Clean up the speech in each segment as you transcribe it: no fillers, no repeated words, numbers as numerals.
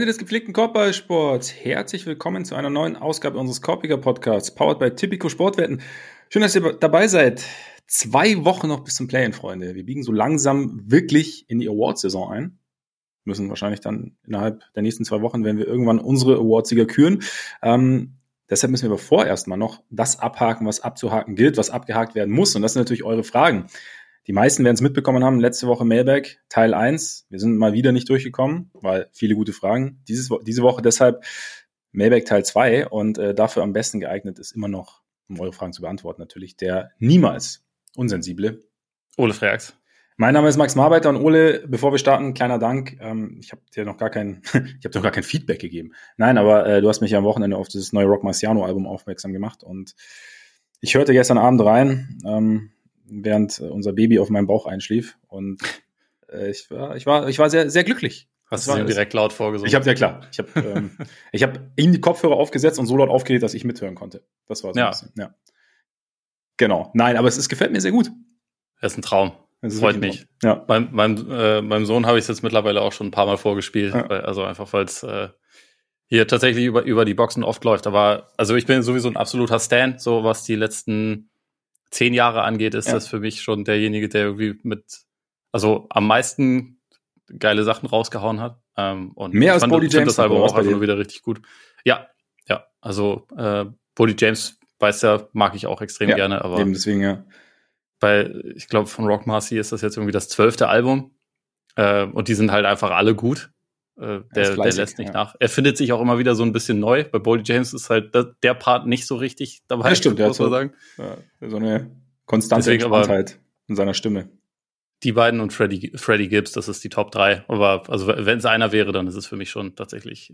des gepflegten Korbballsports. Herzlich willkommen zu einer neuen Ausgabe unseres Korpiger Podcasts, powered by Tipico Sportwetten. Schön, dass ihr dabei seid. 2 Wochen noch bis zum Play-In, Freunde. Wir biegen so langsam wirklich in die Awards-Saison ein. Müssen wahrscheinlich dann innerhalb der nächsten 2 Wochen, werden wir irgendwann unsere Awardsieger küren. Deshalb müssen wir aber vorerst mal noch das abhaken, was abzuhaken gilt, was abgehakt werden muss. Und das sind natürlich eure Fragen. Die meisten werden es mitbekommen haben, letzte Woche Mailbag, Teil 1. Wir sind mal wieder nicht durchgekommen, weil viele gute Fragen. Diese Woche deshalb Mailbag Teil 2 und dafür am besten geeignet ist immer noch, um eure Fragen zu beantworten, natürlich der niemals unsensible Ole Freaks. Mein Name ist Max Marbeiter und Ole, bevor wir starten, kleiner Dank. Ich habe dir noch gar kein Feedback gegeben. Nein, aber du hast mich ja am Wochenende auf das neue Rock Marciano-Album aufmerksam gemacht und ich hörte gestern Abend rein, während unser Baby auf meinem Bauch einschlief und ich war sehr, sehr glücklich. Hast du ihm direkt laut vorgesungen? Ich habe ihm die Kopfhörer aufgesetzt und so laut aufgelegt, dass ich mithören konnte. Das war so ein bisschen, ja. Genau. Nein, aber es gefällt mir sehr gut. Das ist ein Traum. Das freut mich. Ja. Beim Sohn habe ich es jetzt mittlerweile auch schon ein paar Mal vorgespielt, ja. Weil es hier tatsächlich über die Boxen oft läuft. Aber also ich bin sowieso ein absoluter Stan, so was die letzten 10 Jahre angeht, ist das für mich schon derjenige, der irgendwie am meisten geile Sachen rausgehauen hat. Und mehr als Boldy James. Das Album auch einfach nur wieder richtig gut. Ja. Also Boldy James, weiß ja, mag ich auch extrem gerne, aber eben deswegen, ja. Weil ich glaube, von Rock Marcy ist das jetzt irgendwie das 12. Album. Und die sind halt einfach alle gut. Der lässt nicht nach. Er findet sich auch immer wieder so ein bisschen neu. Bei Boldy James ist halt der Part nicht so richtig dabei. Das stimmt, muss man sagen. So eine konstante Entspanntheit in seiner Stimme. Die beiden und Freddie Gibbs, das ist die Top 3. Aber also wenn es einer wäre, dann ist es für mich schon tatsächlich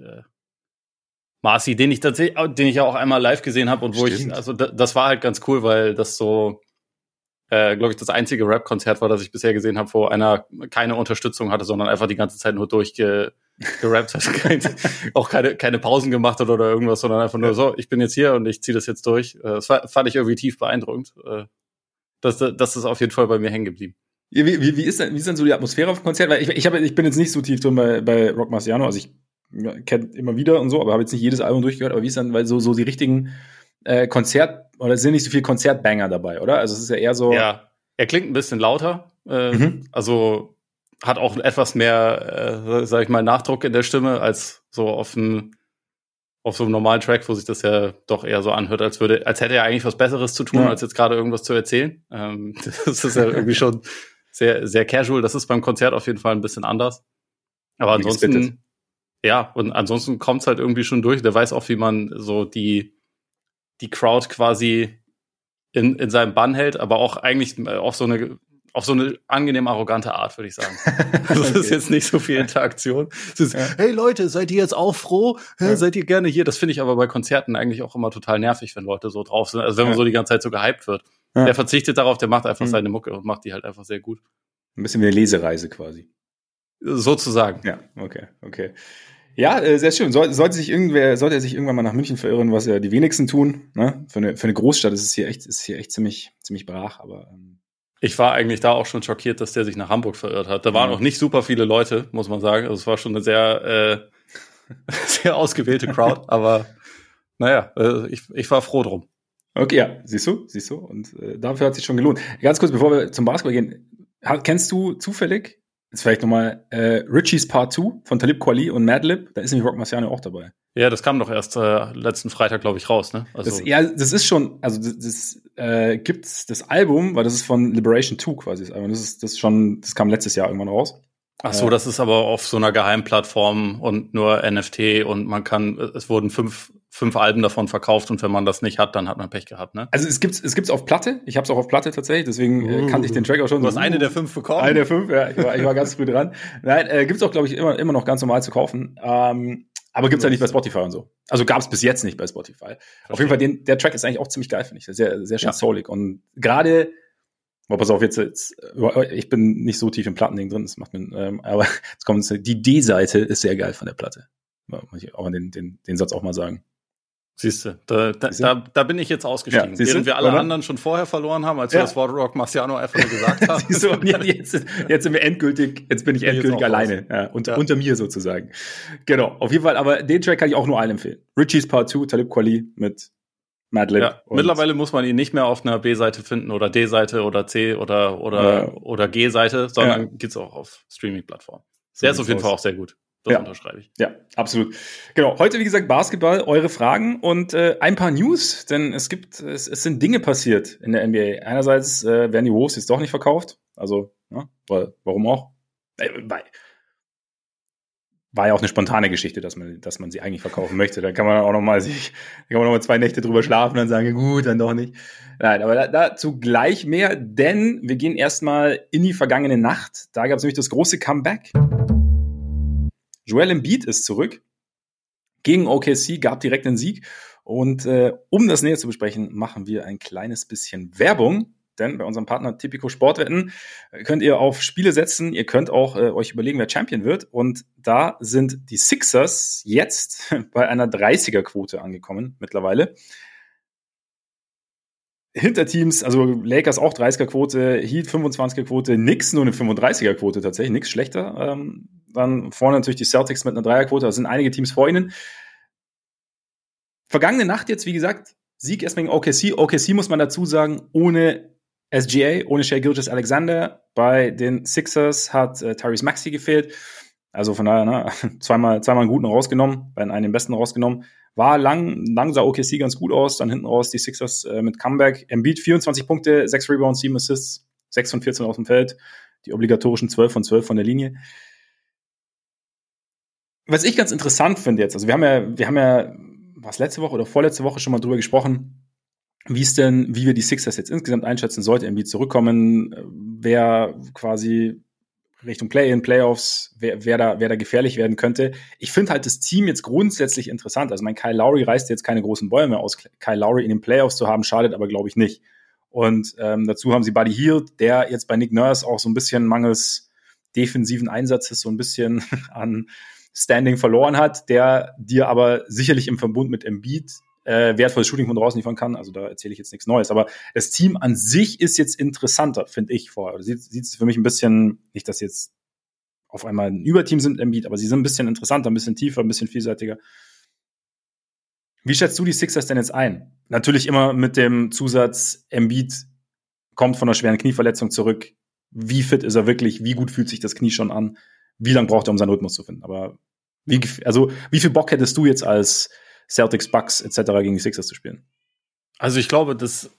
Marcy, den ich ja auch einmal live gesehen habe und das war halt ganz cool, weil das so glaube ich, das einzige Rap-Konzert war, das ich bisher gesehen habe, wo einer keine Unterstützung hatte, sondern einfach die ganze Zeit nur durchgerappt hat. Auch keine Pausen gemacht hat oder irgendwas, sondern einfach nur so, ich bin jetzt hier und ich ziehe das jetzt durch. Das fand ich irgendwie tief beeindruckend. Das ist auf jeden Fall bei mir hängen geblieben. Wie ist denn so die Atmosphäre auf dem Konzert? Weil ich bin jetzt nicht so tief drin bei Rock Marciano, also ich kenne immer wieder und so, aber habe jetzt nicht jedes Album durchgehört, aber wie ist dann, weil so die richtigen oder sind nicht so viele Konzertbanger dabei, oder? Also es ist ja eher so. Ja, er klingt ein bisschen lauter, also hat auch etwas mehr, sag ich mal, Nachdruck in der Stimme als so auf so einem normalen Track, wo sich das ja doch eher so anhört, als hätte er eigentlich was Besseres zu tun, als jetzt gerade irgendwas zu erzählen. Das ist ja irgendwie schon sehr, sehr casual. Das ist beim Konzert auf jeden Fall ein bisschen anders. Aber ansonsten kommt's halt irgendwie schon durch. Der weiß auch, wie man so die Crowd quasi in seinem Bann hält, aber auch eigentlich auf so eine angenehm arrogante Art, würde ich sagen. Also das ist jetzt nicht so viel Interaktion. Es ist, hey Leute, seid ihr jetzt auch froh? Seid ihr gerne hier? Das finde ich aber bei Konzerten eigentlich auch immer total nervig, wenn Leute so drauf sind. Also wenn man so die ganze Zeit so gehypt wird. Ja. Der verzichtet darauf, der macht einfach seine Mucke und macht die halt einfach sehr gut. Ein bisschen wie eine Lesereise quasi. Sozusagen. Ja, okay. Ja, sehr schön. Sollte er sich irgendwann mal nach München verirren, was ja die wenigsten tun, ne? Für eine Großstadt ist es hier echt ziemlich brach, aber ich war eigentlich da auch schon schockiert, dass der sich nach Hamburg verirrt hat. Da waren auch nicht super viele Leute, muss man sagen. Also es war schon eine sehr sehr ausgewählte Crowd, aber naja, ich war froh drum. Okay, ja, siehst du? Und dafür hat es sich schon gelohnt. Ganz kurz, bevor wir zum Basketball gehen, kennst du zufällig jetzt vielleicht nochmal Richie's Part 2 von Talib Kweli und Madlib? Da ist nämlich Rock Marciano auch dabei. Ja, das kam doch erst letzten Freitag, glaube ich, raus, ne? Also das ist schon, also das gibt's das Album, weil das ist von Liberation 2 quasi das Album. Das kam letztes Jahr irgendwann raus. Ach so, das ist aber auf so einer Geheimplattform und nur NFT und es wurden fünf Alben davon verkauft und wenn man das nicht hat, dann hat man Pech gehabt, ne? Also es gibt's auf Platte. Ich habe es auch auf Platte tatsächlich, deswegen kannte ich den Track auch schon. Du hast eine der 5 bekommen? Eine der 5, ja. Ich war ganz früh dran. Nein, gibt's auch, glaube ich, immer noch ganz normal zu kaufen. Aber gibt's ja nicht bei Spotify und so. Also gab's bis jetzt nicht bei Spotify. Verstehe. Auf jeden Fall, der Track ist eigentlich auch ziemlich geil, finde ich. Sehr, sehr schön soulig. Und gerade, pass auf, jetzt, ich bin nicht so tief im Plattending drin, das macht mir, aber jetzt kommt die D-Seite ist sehr geil von der Platte. Muss ich auch den Satz auch mal sagen. Siehst du, da bin ich jetzt ausgestiegen. Ja, während wir alle anderen schon vorher verloren haben, als wir das Wort Rock Marciano einfach nur gesagt haben. Siehst du, jetzt sind wir endgültig, jetzt bin ich endgültig alleine. Ja, unter mir sozusagen. Genau, auf jeden Fall, aber den Track kann ich auch nur allen empfehlen. Richie's Part 2, Talib Kweli mit Madlib. Ja, mittlerweile muss man ihn nicht mehr auf einer B-Seite finden oder D-Seite oder C oder G-Seite, sondern gibt's auch auf Streaming-Plattformen. Der ist auf jeden Fall auch sehr gut. Das unterschreibe ich. Ja, absolut. Genau. Heute, wie gesagt, Basketball, eure Fragen und ein paar News, denn es sind Dinge passiert in der NBA. Einerseits werden die Wolves jetzt doch nicht verkauft. Also, weil, warum auch? War ja auch eine spontane Geschichte, dass man sie eigentlich verkaufen möchte. Da kann man auch noch mal 2 Nächte drüber schlafen und dann sagen, gut, dann doch nicht. Nein, aber dazu gleich mehr, denn wir gehen erstmal in die vergangene Nacht. Da gab es nämlich das große Comeback. Joel Embiid ist zurück gegen OKC, gab direkt einen Sieg. Und um das näher zu besprechen, machen wir ein kleines bisschen Werbung. Denn bei unserem Partner Tipico Sportwetten könnt ihr auf Spiele setzen. Ihr könnt auch euch überlegen, wer Champion wird. Und da sind die Sixers jetzt bei einer 30er-Quote angekommen mittlerweile. Hinterteams, also Lakers auch 30er-Quote, Heat 25er-Quote, Knicks nur eine 35er-Quote tatsächlich, nichts schlechter. Dann vorne natürlich die Celtics mit einer 3er-Quote, da sind einige Teams vor ihnen. Vergangene Nacht jetzt, wie gesagt, Sieg erstmal gegen OKC. OKC muss man dazu sagen, ohne SGA, ohne Shai Gilgeous-Alexander. Bei den Sixers hat Tyrese Maxey gefehlt. Also von daher, zweimal einen guten rausgenommen, bei einem den besten rausgenommen. War lang sah OKC ganz gut aus, dann hinten raus die Sixers mit Comeback. Embiid 24 Punkte, 6 Rebounds, 7 Assists, 6 von 14 aus dem Feld. Die obligatorischen 12 von 12 von der Linie. Was ich ganz interessant finde jetzt, also wir haben ja was letzte Woche oder vorletzte Woche schon mal drüber gesprochen, wie wir die Sixers jetzt insgesamt einschätzen, sollte Embiid zurückkommen, wer quasi Richtung Play-in, Playoffs, wer da gefährlich werden könnte. Ich finde halt das Team jetzt grundsätzlich interessant. Also Kyle Lowry reißt jetzt keine großen Bäume aus. Kyle Lowry in den Playoffs zu haben, schadet aber, glaube ich, nicht. Und dazu haben sie Buddy Hield, der jetzt bei Nick Nurse auch so ein bisschen mangels defensiven Einsatzes so ein bisschen an Standing verloren hat, der dir aber sicherlich im Verbund mit Embiid wertvolles Shooting von draußen liefern kann. Also da erzähle ich jetzt nichts Neues. Aber das Team an sich ist jetzt interessanter, finde ich vorher. Sieht es für mich ein bisschen, nicht, dass jetzt auf einmal ein Überteam sind Embiid, aber sie sind ein bisschen interessanter, ein bisschen tiefer, ein bisschen vielseitiger. Wie schätzt du die Sixers denn jetzt ein? Natürlich immer mit dem Zusatz, Embiid kommt von einer schweren Knieverletzung zurück. Wie fit ist er wirklich? Wie gut fühlt sich das Knie schon an? Wie lange braucht er, um seinen Rhythmus zu finden? Aber wie viel Bock hättest du jetzt als Celtics, Bucks etc. gegen die Sixers zu spielen? Also ich glaube,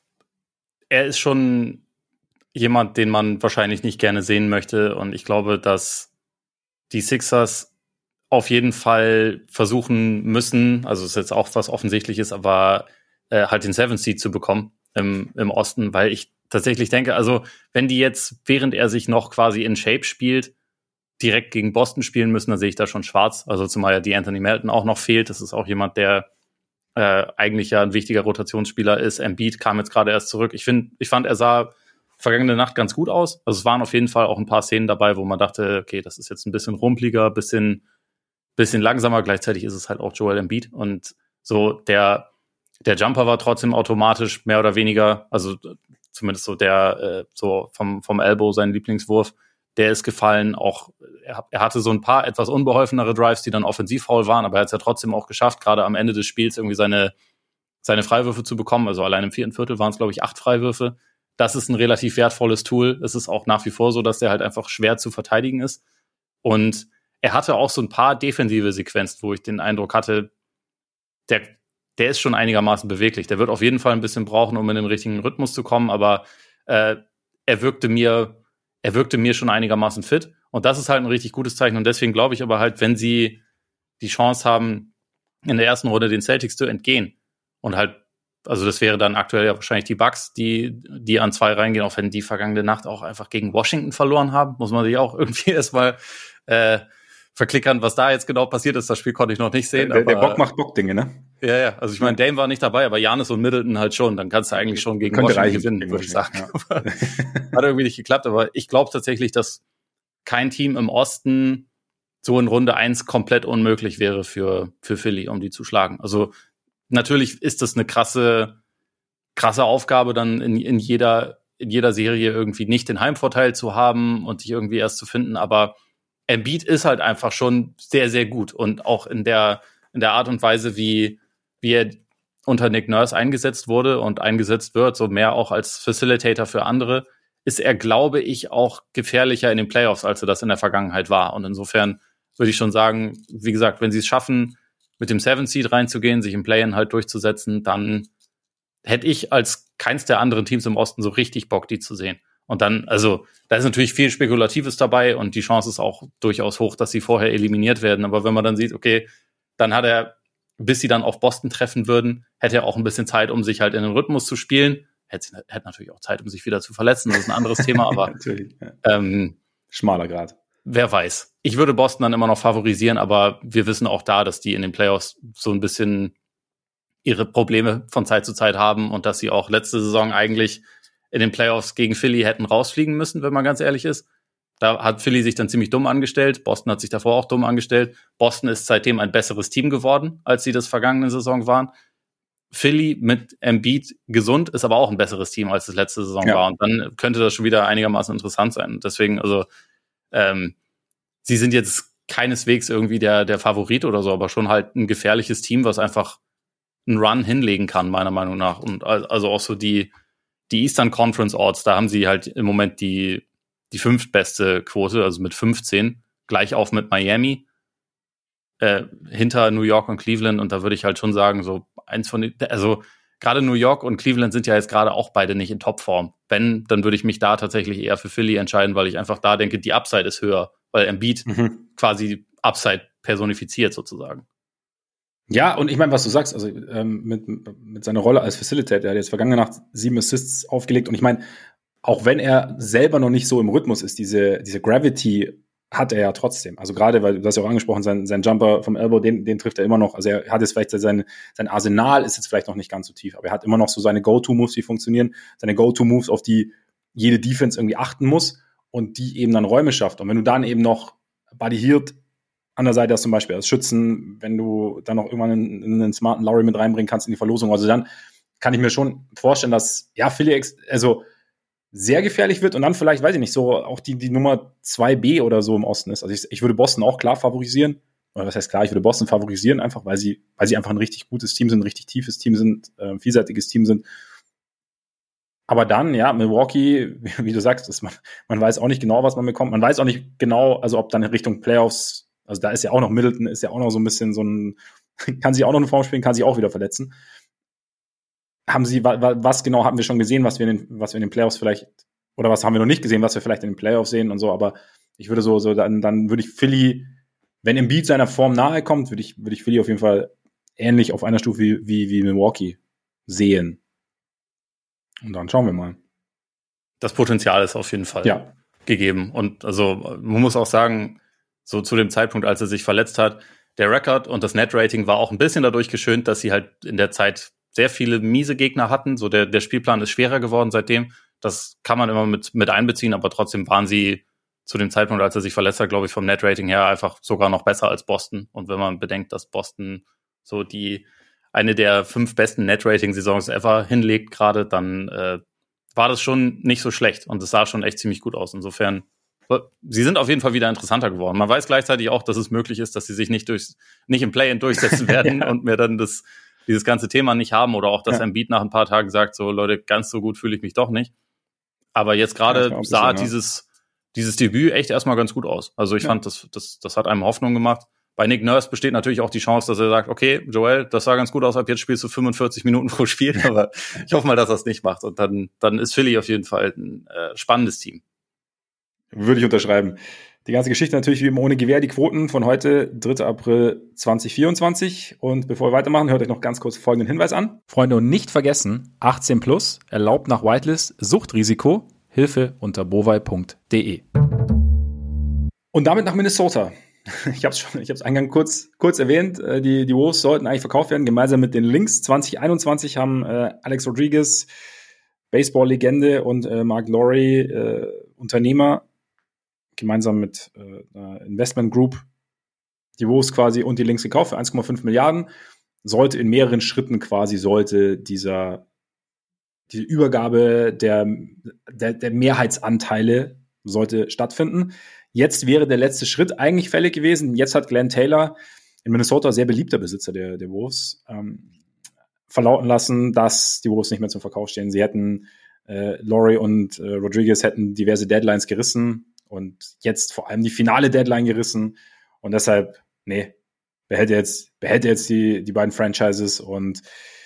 er ist schon jemand, den man wahrscheinlich nicht gerne sehen möchte. Und ich glaube, dass die Sixers auf jeden Fall versuchen müssen, also es ist jetzt auch was Offensichtliches, aber halt den 7th Seed zu bekommen im Osten, weil ich tatsächlich denke, also wenn die jetzt, während er sich noch quasi in Shape spielt, direkt gegen Boston spielen müssen, dann sehe ich da schon schwarz. Also zumal ja die Anthony Melton auch noch fehlt. Das ist auch jemand, der eigentlich ja ein wichtiger Rotationsspieler ist. Embiid kam jetzt gerade erst zurück. Ich fand, er sah vergangene Nacht ganz gut aus. Also es waren auf jeden Fall auch ein paar Szenen dabei, wo man dachte, okay, das ist jetzt ein bisschen rumpeliger, bisschen langsamer. Gleichzeitig ist es halt auch Joel Embiid. Und so der Jumper war trotzdem automatisch mehr oder weniger, also zumindest so der so vom Elbow sein Lieblingswurf, der ist gefallen. Auch er hatte so ein paar etwas unbeholfenere Drives, die dann offensivfaul waren, aber er hat es ja trotzdem auch geschafft, gerade am Ende des Spiels irgendwie seine Freiwürfe zu bekommen. Also allein im 4. Viertel waren es, glaube ich, 8 Freiwürfe. Das ist ein relativ wertvolles Tool. Es ist auch nach wie vor so, dass der halt einfach schwer zu verteidigen ist. Und er hatte auch so ein paar defensive Sequenzen, wo ich den Eindruck hatte, der ist schon einigermaßen beweglich. Der wird auf jeden Fall ein bisschen brauchen, um in den richtigen Rhythmus zu kommen, aber er wirkte mir schon einigermaßen fit. Und das ist halt ein richtig gutes Zeichen. Und deswegen glaube ich aber halt, wenn sie die Chance haben, in der ersten Runde den Celtics zu entgehen und halt, also das wäre dann aktuell ja wahrscheinlich die Bucks, die an 2 reingehen, auch wenn die vergangene Nacht auch einfach gegen Washington verloren haben, muss man sich auch irgendwie erstmal verklickern, was da jetzt genau passiert ist. Das Spiel konnte ich noch nicht sehen. Der Bock macht Bock-Dinge, ne? Ja. Also ich meine, Dame war nicht dabei, aber Giannis und Middleton halt schon. Dann kannst du eigentlich schon gegen Washington gewinnen, würde ich sagen. Ja. Hat irgendwie nicht geklappt, aber ich glaube tatsächlich, dass kein Team im Osten so in Runde 1 komplett unmöglich wäre für Philly, um die zu schlagen. Also natürlich ist das eine krasse Aufgabe, dann in jeder Serie irgendwie nicht den Heimvorteil zu haben und sich irgendwie erst zu finden, aber Embiid ist halt einfach schon sehr, sehr gut und auch in der Art und Weise, wie er unter Nick Nurse eingesetzt wurde und eingesetzt wird, so mehr auch als Facilitator für andere, ist er, glaube ich, auch gefährlicher in den Playoffs, als er das in der Vergangenheit war. Und insofern würde ich schon sagen, wie gesagt, wenn sie es schaffen, mit dem 7 Seed reinzugehen, sich im Play-In halt durchzusetzen, dann hätte ich als keins der anderen Teams im Osten so richtig Bock, die zu sehen. Und dann, also, da ist natürlich viel Spekulatives dabei und die Chance ist auch durchaus hoch, dass sie vorher eliminiert werden. Aber wenn man dann sieht, okay, dann hat er, bis sie dann auf Boston treffen würden, hätte er auch ein bisschen Zeit, um sich halt in den Rhythmus zu spielen. Hätte natürlich auch Zeit, um sich wieder zu verletzen. Das ist ein anderes Thema, aber natürlich, ja. Schmaler Grad. Wer weiß. Ich würde Boston dann immer noch favorisieren, aber wir wissen auch da, dass die in den Playoffs so ein bisschen ihre Probleme von Zeit zu Zeit haben und dass sie auch letzte Saison eigentlich in den Playoffs gegen Philly hätten rausfliegen müssen, wenn man ganz ehrlich ist. Da hat Philly sich dann ziemlich dumm angestellt. Boston hat sich davor auch dumm angestellt. Boston ist seitdem ein besseres Team geworden, als sie das vergangene Saison waren. Philly mit Embiid gesund ist aber auch ein besseres Team, als es letzte Saison war. Und dann könnte das schon wieder einigermaßen interessant sein. Deswegen, also, sie sind jetzt keineswegs irgendwie der Favorit oder so, aber schon halt ein gefährliches Team, was einfach einen Run hinlegen kann, meiner Meinung nach. Und also auch so die Eastern Conference Orts, da haben sie halt im Moment die 5. beste Quote, also mit 15, gleich auf mit Miami, hinter New York und Cleveland. Und da würde ich halt schon sagen, so eins von den, also gerade New York und Cleveland sind ja jetzt gerade auch beide nicht in Topform. Wenn, dann würde ich mich da tatsächlich eher für Philly entscheiden, weil ich einfach da denke, die Upside ist höher, weil Embiid quasi Upside personifiziert sozusagen. Ja, und ich meine, was du sagst, also mit seiner Rolle als Facilitator, er hat jetzt vergangene Nacht 7 Assists aufgelegt und ich meine, auch wenn er selber noch nicht so im Rhythmus ist, diese Gravity hat er ja trotzdem. Also gerade, weil du hast ja auch angesprochen, sein Jumper vom Elbow, den trifft er immer noch. Also er hat jetzt vielleicht sein Arsenal ist jetzt vielleicht noch nicht ganz so tief, aber er hat immer noch so seine Go-To-Moves, die funktionieren, seine Go-To-Moves, auf die jede Defense irgendwie achten muss und die eben dann Räume schafft. Und wenn du dann eben noch Buddy Hield an der Seite hast, zum Beispiel als Schützen, wenn du dann noch irgendwann einen smarten Lowry mit reinbringen kannst in die Verlosung, also dann kann ich mir schon vorstellen, dass Philly also sehr gefährlich wird und dann vielleicht, weiß ich nicht, so auch die Nummer 2B oder so im Osten ist. Also ich würde Boston auch klar favorisieren. Oder was heißt klar? Ich würde Boston favorisieren, einfach weil sie einfach ein richtig gutes Team sind, ein richtig tiefes Team sind, vielseitiges Team sind. Aber dann, Milwaukee, wie du sagst, man weiß auch nicht genau, was man bekommt. Man weiß auch nicht genau, also ob dann in Richtung Playoffs, also da ist ja auch noch Middleton, ist ja auch noch so ein bisschen so ein, kann sich auch noch eine Form spielen, kann sich auch wieder verletzen. Was genau haben wir schon gesehen, was wir in den Playoffs vielleicht, oder was haben wir noch nicht gesehen, was wir vielleicht in den Playoffs sehen und so, aber ich würde dann würde ich Philly, wenn Embiid seiner Form nahe kommt, würde ich Philly auf jeden Fall ähnlich auf einer Stufe wie Milwaukee sehen. Und dann schauen wir mal. Das Potenzial ist auf jeden Fall gegeben. Und also man muss auch sagen, so zu dem Zeitpunkt, als er sich verletzt hat, der Rekord und das Net-Rating war auch ein bisschen dadurch geschönt, dass sie halt in der Zeit sehr viele miese Gegner hatten. So der Spielplan ist schwerer geworden seitdem. Das kann man immer mit einbeziehen, aber trotzdem waren sie zu dem Zeitpunkt, als er sich verletzt hat, glaube ich, vom Net-Rating her einfach sogar noch besser als Boston. Und wenn man bedenkt, dass Boston so eine der 5 besten Net-Rating-Saisons ever hinlegt gerade, dann war das schon nicht so schlecht und es sah schon echt ziemlich gut aus. Insofern, sie sind auf jeden Fall wieder interessanter geworden. Man weiß gleichzeitig auch, dass es möglich ist, dass sie sich nicht im Play-In durchsetzen werden und mir dann dieses ganze Thema nicht haben oder auch, dass Embiid nach ein paar Tagen sagt, so Leute, ganz so gut fühle ich mich doch nicht. Aber jetzt gerade sah dieses Debüt echt erstmal ganz gut aus. Also ich fand, das hat einem Hoffnung gemacht. Bei Nick Nurse besteht natürlich auch die Chance, dass er sagt, okay, Joel, das sah ganz gut aus, ab jetzt spielst du 45 Minuten pro Spiel, aber ich hoffe mal, dass er es nicht macht. Und dann ist Philly auf jeden Fall ein spannendes Team. Würde ich unterschreiben. Die ganze Geschichte natürlich wie immer ohne Gewähr. Die Quoten von heute, 3. April 2024. Und bevor wir weitermachen, hört euch noch ganz kurz folgenden Hinweis an. Freunde, und nicht vergessen, 18 plus, erlaubt nach Whitelist, Suchtrisiko, Hilfe unter bovai.de. Und damit nach Minnesota. Ich habe es eingangs kurz erwähnt. Die Wolves sollten eigentlich verkauft werden, gemeinsam mit den Lynx. 2021 haben Alex Rodriguez, Baseball-Legende, und Mark Lowry, Unternehmer, gemeinsam mit einer Investment Group, die Wolves quasi und die Lynx gekauft für 1,5 Milliarden. sollte in mehreren Schritten quasi diese Übergabe der Mehrheitsanteile sollte stattfinden. Jetzt wäre der letzte Schritt eigentlich fällig gewesen. Jetzt hat Glenn Taylor, in Minnesota sehr beliebter Besitzer der Wolves, verlauten lassen, dass die Wolves nicht mehr zum Verkauf stehen. Sie hätten Laurie und Rodriguez hätten diverse Deadlines gerissen und jetzt vor allem die finale Deadline gerissen. Und deshalb, behält er jetzt die beiden Franchises, und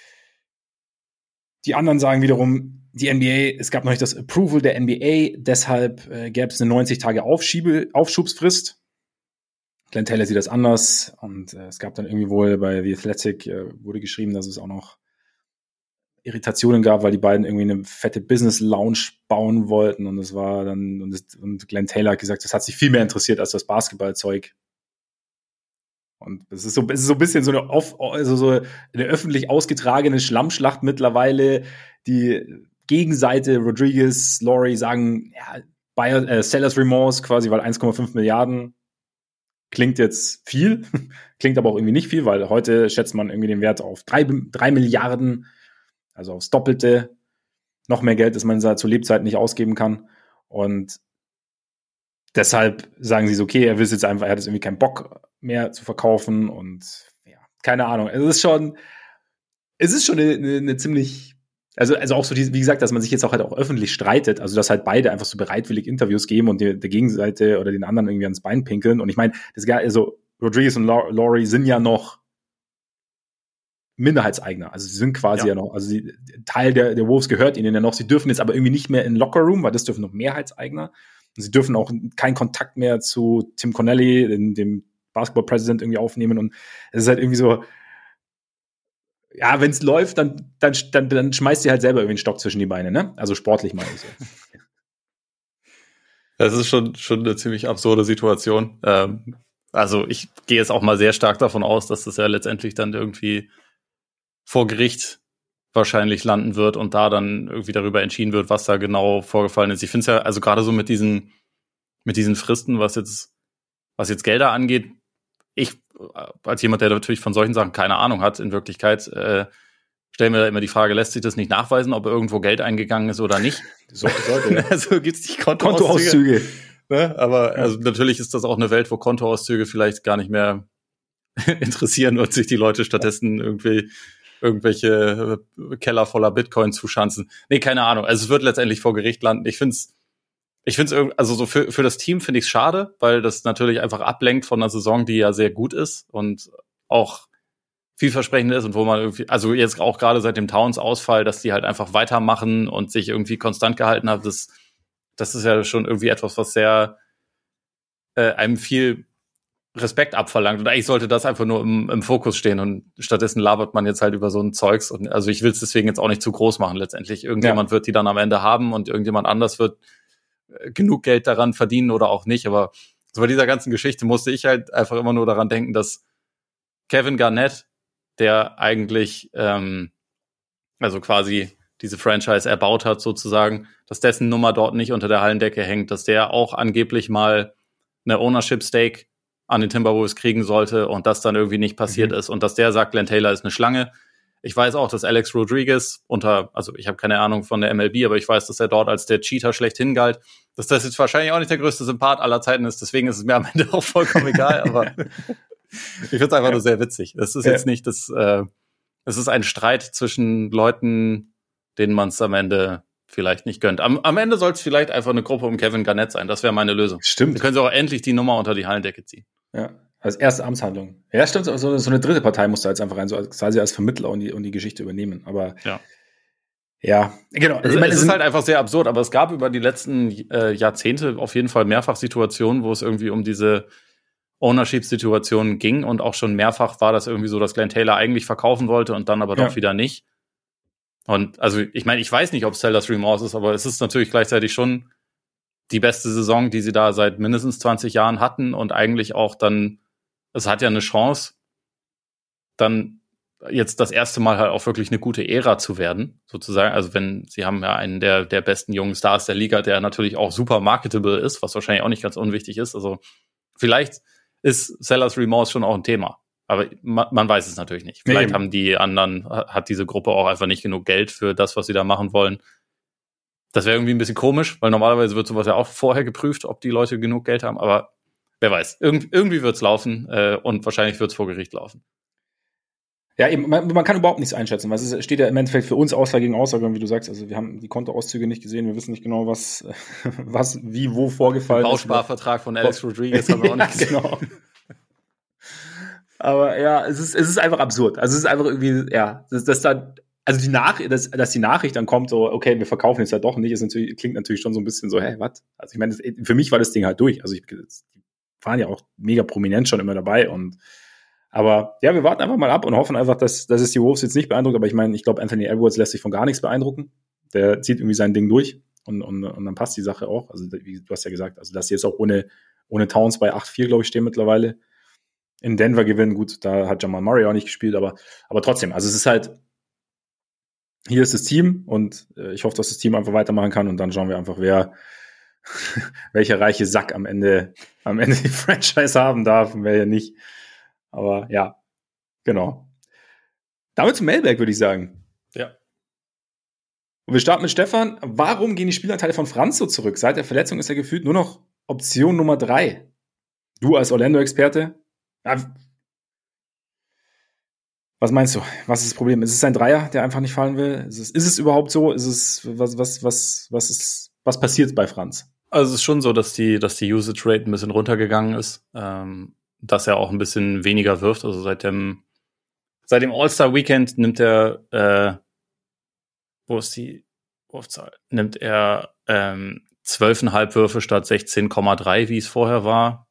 die anderen sagen wiederum, die NBA, es gab noch nicht das Approval der NBA, deshalb gäbe es eine 90-Tage Aufschubsfrist. Glenn Taylor sieht das anders, und es gab dann irgendwie wohl bei The Athletic wurde geschrieben, dass es auch noch Irritationen gab, weil die beiden irgendwie eine fette Business Lounge bauen wollten, und es war dann und Glenn Taylor hat gesagt, das hat sich viel mehr interessiert als das Basketballzeug. Und es ist so ein bisschen so eine öffentlich ausgetragene Schlammschlacht mittlerweile. Die Gegenseite, Rodriguez, Laurie, sagen, ja, Sellers Remorse quasi, weil 1,5 Milliarden klingt jetzt viel, klingt aber auch irgendwie nicht viel, weil heute schätzt man irgendwie den Wert auf 3 Milliarden, also aufs Doppelte, noch mehr Geld, das man zu Lebzeiten nicht ausgeben kann. Und deshalb sagen sie so, okay, er hat jetzt irgendwie keinen Bock mehr zu verkaufen, und ja, keine Ahnung. Es ist schon eine ziemlich, also auch so, wie gesagt, dass man sich jetzt auch halt auch öffentlich streitet, also dass halt beide einfach so bereitwillig Interviews geben und der Gegenseite oder den anderen irgendwie ans Bein pinkeln. Und ich meine, also Rodriguez und Laurie sind ja noch Minderheitseigner, also sie sind quasi ja noch, also Teil der Wolves gehört ihnen ja noch, sie dürfen jetzt aber irgendwie nicht mehr in Lockerroom, weil das dürfen noch Mehrheitseigner. Und sie dürfen auch keinen Kontakt mehr zu Tim Connelly, dem Basketball-President, irgendwie aufnehmen. Und es ist halt irgendwie so, ja, wenn es läuft, dann schmeißt sie halt selber irgendwie einen Stock zwischen die Beine, ne? Also sportlich meine ich so. Das ist schon eine ziemlich absurde Situation. Also ich gehe jetzt auch mal sehr stark davon aus, dass das ja letztendlich dann irgendwie vor Gericht wahrscheinlich landen wird und da dann irgendwie darüber entschieden wird, was da genau vorgefallen ist. Ich finde es ja, also gerade so mit diesen Fristen, was jetzt Gelder angeht, ich als jemand, der natürlich von solchen Sachen keine Ahnung hat, in Wirklichkeit, stelle mir da immer die Frage, lässt sich das nicht nachweisen, ob irgendwo Geld eingegangen ist oder nicht? Also gibt es die Kontoauszüge. Ne? Aber also natürlich ist das auch eine Welt, wo Kontoauszüge vielleicht gar nicht mehr interessieren und sich die Leute stattdessen irgendwelche Keller voller Bitcoin zuschanzen. Nee, keine Ahnung. Also es wird letztendlich vor Gericht landen. Ich find's also so für das Team finde ich es schade, weil das natürlich einfach ablenkt von einer Saison, die ja sehr gut ist und auch vielversprechend ist und wo man irgendwie, also jetzt auch gerade seit dem Towns-Ausfall, dass die halt einfach weitermachen und sich irgendwie konstant gehalten haben, das ist ja schon irgendwie etwas, was sehr einem viel Respekt abverlangt. Und eigentlich sollte das einfach nur im Fokus stehen, und stattdessen labert man jetzt halt über so ein Zeugs. Und also ich will es deswegen jetzt auch nicht zu groß machen letztendlich. Irgendjemand wird die dann am Ende haben und irgendjemand anders wird genug Geld daran verdienen oder auch nicht. Aber so bei dieser ganzen Geschichte musste ich halt einfach immer nur daran denken, dass Kevin Garnett, der eigentlich also quasi diese Franchise erbaut hat sozusagen, dass dessen Nummer dort nicht unter der Hallendecke hängt, dass der auch angeblich mal eine Ownership-Stake an den Timberwolves kriegen sollte und das dann irgendwie nicht passiert ist, und dass der sagt, Glenn Taylor ist eine Schlange. Ich weiß auch, dass Alex Rodriguez also ich habe keine Ahnung von der MLB, aber ich weiß, dass er dort als der Cheater schlechthin galt. Dass das jetzt wahrscheinlich auch nicht der größte Sympath aller Zeiten ist, deswegen ist es mir am Ende auch vollkommen egal, aber ich finde es einfach nur sehr witzig. Es ist jetzt nicht es ist ein Streit zwischen Leuten, denen man es am Ende vielleicht nicht gönnt. Am Ende soll es vielleicht einfach eine Gruppe um Kevin Garnett sein. Das wäre meine Lösung. Stimmt. Wir können sie auch endlich die Nummer unter die Hallendecke ziehen. Ja, als erste Amtshandlung. Ja, stimmt. So eine dritte Partei muss da jetzt einfach rein, so quasi als Vermittler und die Geschichte übernehmen. Aber ja, genau. Also, es ist halt einfach sehr absurd, aber es gab über die letzten Jahrzehnte auf jeden Fall mehrfach Situationen, wo es irgendwie um diese Ownership-Situationen ging, und auch schon mehrfach war das irgendwie so, dass Glenn Taylor eigentlich verkaufen wollte und dann aber doch wieder nicht. Und also ich meine, ich weiß nicht, ob Sellers Remorse ist, aber es ist natürlich gleichzeitig schon die beste Saison, die sie da seit mindestens 20 Jahren hatten, und eigentlich auch dann, es hat ja eine Chance, dann jetzt das erste Mal halt auch wirklich eine gute Ära zu werden, sozusagen. Also sie haben ja einen der besten jungen Stars der Liga, der natürlich auch super marketable ist, was wahrscheinlich auch nicht ganz unwichtig ist. Also vielleicht ist Sellers Remorse schon auch ein Thema. Aber man weiß es natürlich nicht. Vielleicht haben die anderen, hat diese Gruppe auch einfach nicht genug Geld für das, was sie da machen wollen. Das wäre irgendwie ein bisschen komisch, weil normalerweise wird sowas ja auch vorher geprüft, ob die Leute genug Geld haben. Aber wer weiß, irgendwie wird es laufen und wahrscheinlich wird es vor Gericht laufen. Ja, eben, man kann überhaupt nichts einschätzen, weil es steht ja im Endeffekt für uns Aussage gegen Aussage, wie du sagst. Also wir haben die Kontoauszüge nicht gesehen, wir wissen nicht genau, was wie, wo vorgefallen ist. Bausparvertrag von Alex Rodriguez haben wir auch nicht gesehen. Genau. Aber ja, es ist einfach absurd. Also es ist einfach irgendwie, ja, dass die Nachricht dann kommt, so, okay, wir verkaufen jetzt halt doch nicht, klingt natürlich schon so ein bisschen so, was? Also ich meine, für mich war das Ding halt durch. Also die waren ja auch mega prominent schon immer dabei aber ja, wir warten einfach mal ab und hoffen einfach, dass es die Wolves jetzt nicht beeindruckt. Aber ich meine, ich glaube, Anthony Edwards lässt sich von gar nichts beeindrucken. Der zieht irgendwie sein Ding durch und dann passt die Sache auch. Also wie du hast ja gesagt, also dass sie jetzt auch ohne Towns bei 8-4, glaube ich, stehen mittlerweile. In Denver gewinnen, gut, da hat Jamal Murray auch nicht gespielt, aber trotzdem, also es ist halt, hier ist das Team und ich hoffe, dass das Team einfach weitermachen kann und dann schauen wir einfach, welcher reiche Sack am Ende die Franchise haben darf und wer ja nicht. Aber ja, genau. Damit zum Mailback, würde ich sagen. Ja. Und wir starten mit Stefan. Warum gehen die Spielanteile von Franz so zurück? Seit der Verletzung ist er gefühlt nur noch Option Nummer 3. Du als Orlando-Experte, was meinst du? Was ist das Problem? Ist es ein Dreier, der einfach nicht fallen will? Ist es überhaupt so? Ist es was passiert bei Franz? Also es ist schon so, dass die Usage Rate ein bisschen runtergegangen ist, dass er auch ein bisschen weniger wirft. Also seit dem All-Star Weekend nimmt er nimmt er 12,5 Würfe statt 16,3, wie es vorher war.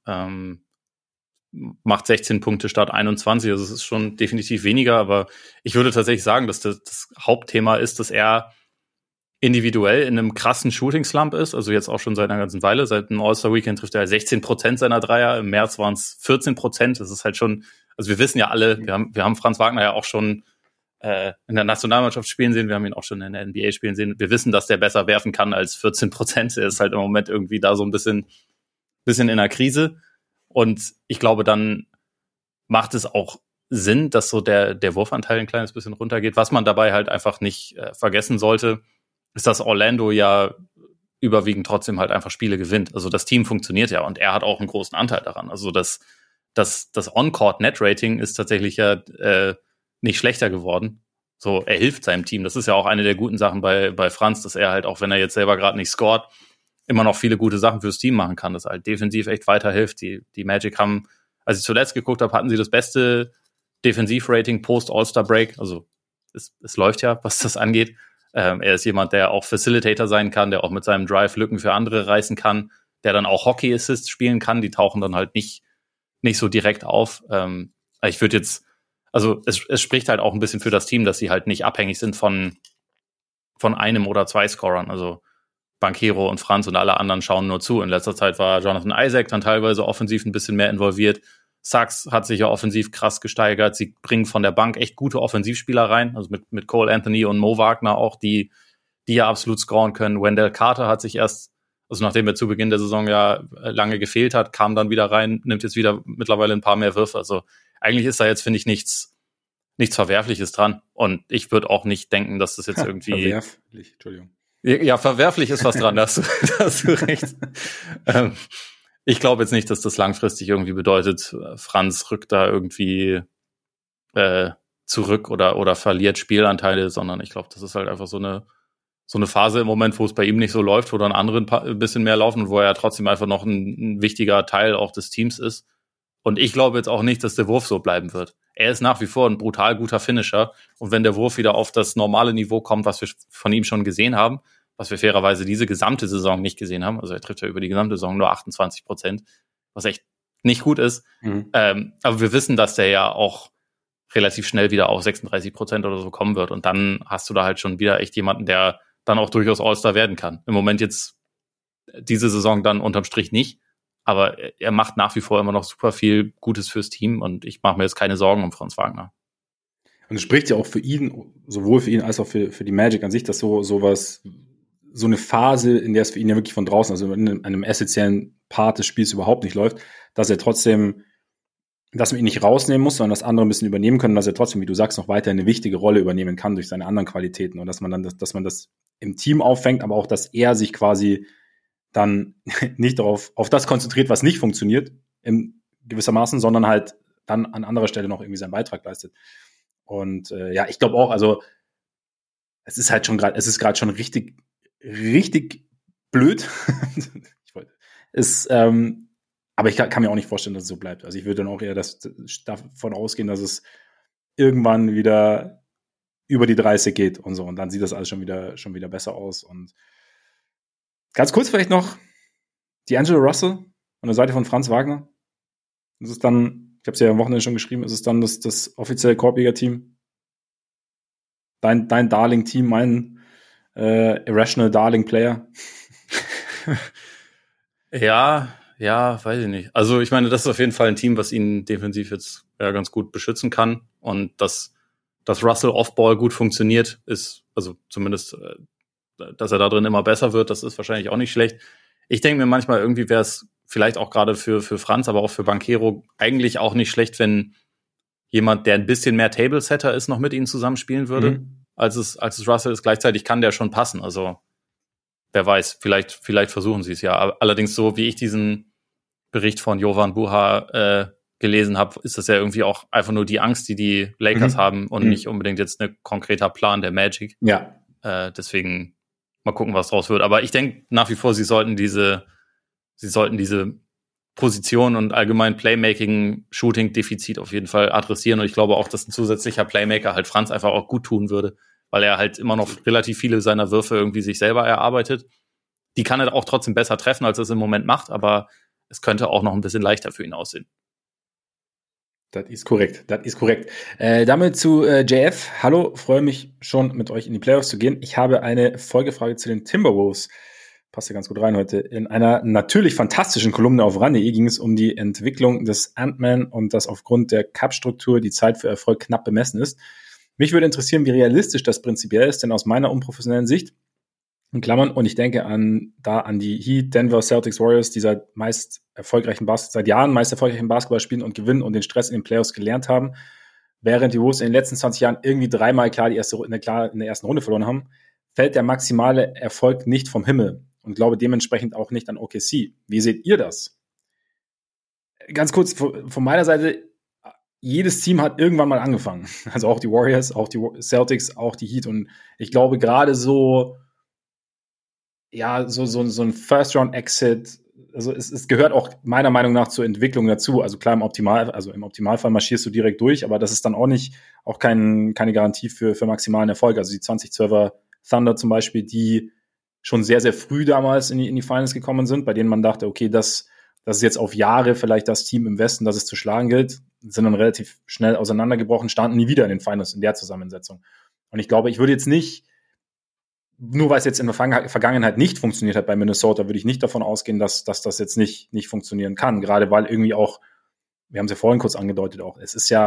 Macht 16 Punkte statt 21, also es ist schon definitiv weniger, aber ich würde tatsächlich sagen, dass das Hauptthema ist, dass er individuell in einem krassen Shooting-Slump ist, also jetzt auch schon seit einer ganzen Weile. Seit dem All-Star-Weekend trifft er 16% seiner Dreier, im März waren es 14%, das ist halt schon, also wir wissen ja alle, wir haben Franz Wagner ja auch schon in der Nationalmannschaft spielen sehen, wir haben ihn auch schon in der NBA spielen sehen, wir wissen, dass der besser werfen kann als 14%, er ist halt im Moment irgendwie da so ein bisschen in einer Krise. Und ich glaube, dann macht es auch Sinn, dass so der Wurfanteil ein kleines bisschen runtergeht. Was man dabei halt einfach nicht vergessen sollte, ist, dass Orlando ja überwiegend trotzdem halt einfach Spiele gewinnt. Also das Team funktioniert ja und er hat auch einen großen Anteil daran. Also das On-Court-Net-Rating ist tatsächlich ja nicht schlechter geworden. So, er hilft seinem Team. Das ist ja auch eine der guten Sachen bei Franz, dass er halt, auch wenn er jetzt selber gerade nicht scored, immer noch viele gute Sachen fürs Team machen kann, dass er halt defensiv echt weiterhilft. Die Magic haben, als ich zuletzt geguckt habe, hatten sie das beste Defensivrating post-All-Star-Break. Also es läuft ja, was das angeht. Er ist jemand, der auch Facilitator sein kann, der auch mit seinem Drive Lücken für andere reißen kann, der dann auch Hockey-Assists spielen kann. Die tauchen dann halt nicht so direkt auf. Ich würde jetzt, also es spricht halt auch ein bisschen für das Team, dass sie halt nicht abhängig sind von einem oder zwei Scorern. Also Banchero und Franz und alle anderen schauen nur zu. In letzter Zeit war Jonathan Isaac dann teilweise offensiv ein bisschen mehr involviert. Sachs hat sich ja offensiv krass gesteigert. Sie bringen von der Bank echt gute Offensivspieler rein. Also mit Cole Anthony und Mo Wagner auch, die ja absolut scoren können. Wendell Carter hat sich erst, also nachdem er zu Beginn der Saison ja lange gefehlt hat, kam dann wieder rein, nimmt jetzt wieder mittlerweile ein paar mehr Würfe. Also eigentlich ist da jetzt, finde ich, nichts Verwerfliches dran. Und ich würde auch nicht denken, dass das jetzt irgendwie... Verwerflich, Entschuldigung. Ja, verwerflich ist was dran, da hast du recht. Ich glaube jetzt nicht, dass das langfristig irgendwie bedeutet, Franz rückt da irgendwie zurück oder verliert Spielanteile, sondern ich glaube, das ist halt einfach so eine Phase im Moment, wo es bei ihm nicht so läuft, wo dann andere ein bisschen mehr laufen und wo er ja trotzdem einfach noch ein wichtiger Teil auch des Teams ist. Und ich glaube jetzt auch nicht, dass der Wurf so bleiben wird. Er ist nach wie vor ein brutal guter Finisher. Und wenn der Wurf wieder auf das normale Niveau kommt, was wir von ihm schon gesehen haben, was wir fairerweise diese gesamte Saison nicht gesehen haben, also er trifft ja über die gesamte Saison nur 28%, was echt nicht gut ist. Mhm. Aber wir wissen, dass der ja auch relativ schnell wieder auf 36% oder so kommen wird. Und dann hast du da halt schon wieder echt jemanden, der dann auch durchaus All-Star werden kann. Im Moment jetzt diese Saison dann unterm Strich nicht. Aber er macht nach wie vor immer noch super viel Gutes fürs Team und ich mache mir jetzt keine Sorgen um Franz Wagner. Und es spricht ja auch für ihn, sowohl für ihn als auch für die Magic an sich, dass so eine Phase, in der es für ihn ja wirklich von draußen, also in einem essentiellen Part des Spiels überhaupt nicht läuft, dass er trotzdem dass man ihn nicht rausnehmen muss, sondern dass andere ein bisschen übernehmen können, dass er trotzdem, wie du sagst, noch weiter eine wichtige Rolle übernehmen kann durch seine anderen Qualitäten und dass man das im Team auffängt, aber auch, dass er sich quasi dann nicht auf das konzentriert, was nicht funktioniert, in gewissermaßen, sondern halt dann an anderer Stelle noch irgendwie seinen Beitrag leistet. Und ich glaube auch, also es ist gerade schon richtig, richtig blöd. Aber ich kann mir auch nicht vorstellen, dass es so bleibt. Also ich würde dann auch eher davon ausgehen, dass es irgendwann wieder über die 30 geht und so. Und dann sieht das alles schon wieder besser aus. Und ganz kurz vielleicht noch D'Angelo Russell an der Seite von Franz Wagner. Das ist dann, ich habe es ja am Wochenende schon geschrieben, ist es dann das offizielle Korbjäger-Team. Dein Darling-Team, mein Irrational Darling-Player. Ja, weiß ich nicht. Also ich meine, das ist auf jeden Fall ein Team, was ihn defensiv jetzt ganz gut beschützen kann. Und dass Russell Off-Ball gut funktioniert, ist, also zumindest, dass er da drin immer besser wird, das ist wahrscheinlich auch nicht schlecht. Ich denke mir manchmal, irgendwie wäre es vielleicht auch gerade für Franz, aber auch für Banchero eigentlich auch nicht schlecht, wenn jemand, der ein bisschen mehr Table-Setter ist, noch mit ihnen zusammenspielen würde, als es Russell ist. Gleichzeitig kann der schon passen. Also wer weiß, vielleicht versuchen sie es ja. Allerdings so, wie ich diesen Bericht von Jovan Buha gelesen habe, ist das ja irgendwie auch einfach nur die Angst, die Lakers haben und nicht unbedingt jetzt ein konkreter Plan der Magic. Ja. Deswegen mal gucken, was draus wird. Aber ich denke nach wie vor, sie sollten diese Position und allgemein Playmaking-Shooting-Defizit auf jeden Fall adressieren. Und ich glaube auch, dass ein zusätzlicher Playmaker halt Franz einfach auch gut tun würde, weil er halt immer noch relativ viele seiner Würfe irgendwie sich selber erarbeitet. Die kann er auch trotzdem besser treffen, als er es im Moment macht, aber es könnte auch noch ein bisschen leichter für ihn aussehen. Das ist korrekt. Damit zu JF. Hallo, freue mich schon, mit euch in die Playoffs zu gehen. Ich habe eine Folgefrage zu den Timberwolves. Passt ja ganz gut rein heute. In einer natürlich fantastischen Kolumne auf RAN.de ging es um die Entwicklung des Ant-Man und dass aufgrund der Cap-Struktur die Zeit für Erfolg knapp bemessen ist. Mich würde interessieren, wie realistisch das prinzipiell ist, denn aus meiner unprofessionellen Sicht, in Klammern, und ich denke an die Heat, Denver, Celtics, Warriors, die seit Jahren meist erfolgreichen Basketball spielen und gewinnen und den Stress in den Playoffs gelernt haben, während die Wolves in den letzten 20 Jahren irgendwie dreimal klar in der ersten Runde verloren haben, fällt der maximale Erfolg nicht vom Himmel und glaube dementsprechend auch nicht an OKC. Wie seht ihr das? Ganz kurz von meiner Seite, jedes Team hat irgendwann mal angefangen. Also auch die Warriors, auch die Celtics, auch die Heat. Und ich glaube gerade so ein First-Round-Exit, also es gehört auch meiner Meinung nach zur Entwicklung dazu. Also klar, im Optimalfall marschierst du direkt durch, aber das ist dann auch keine Garantie für maximalen Erfolg. Also die 2012er Thunder zum Beispiel, die schon sehr, sehr früh damals in die Finals gekommen sind, bei denen man dachte, okay, das ist jetzt auf Jahre vielleicht das Team im Westen, das es zu schlagen gilt, sind dann relativ schnell auseinandergebrochen, standen nie wieder in den Finals in der Zusammensetzung. Und ich glaube, ich würde jetzt nicht, nur weil es jetzt in der Vergangenheit nicht funktioniert hat bei Minnesota, würde ich nicht davon ausgehen, dass das jetzt nicht funktionieren kann. Gerade weil irgendwie auch, wir haben es ja vorhin kurz angedeutet auch,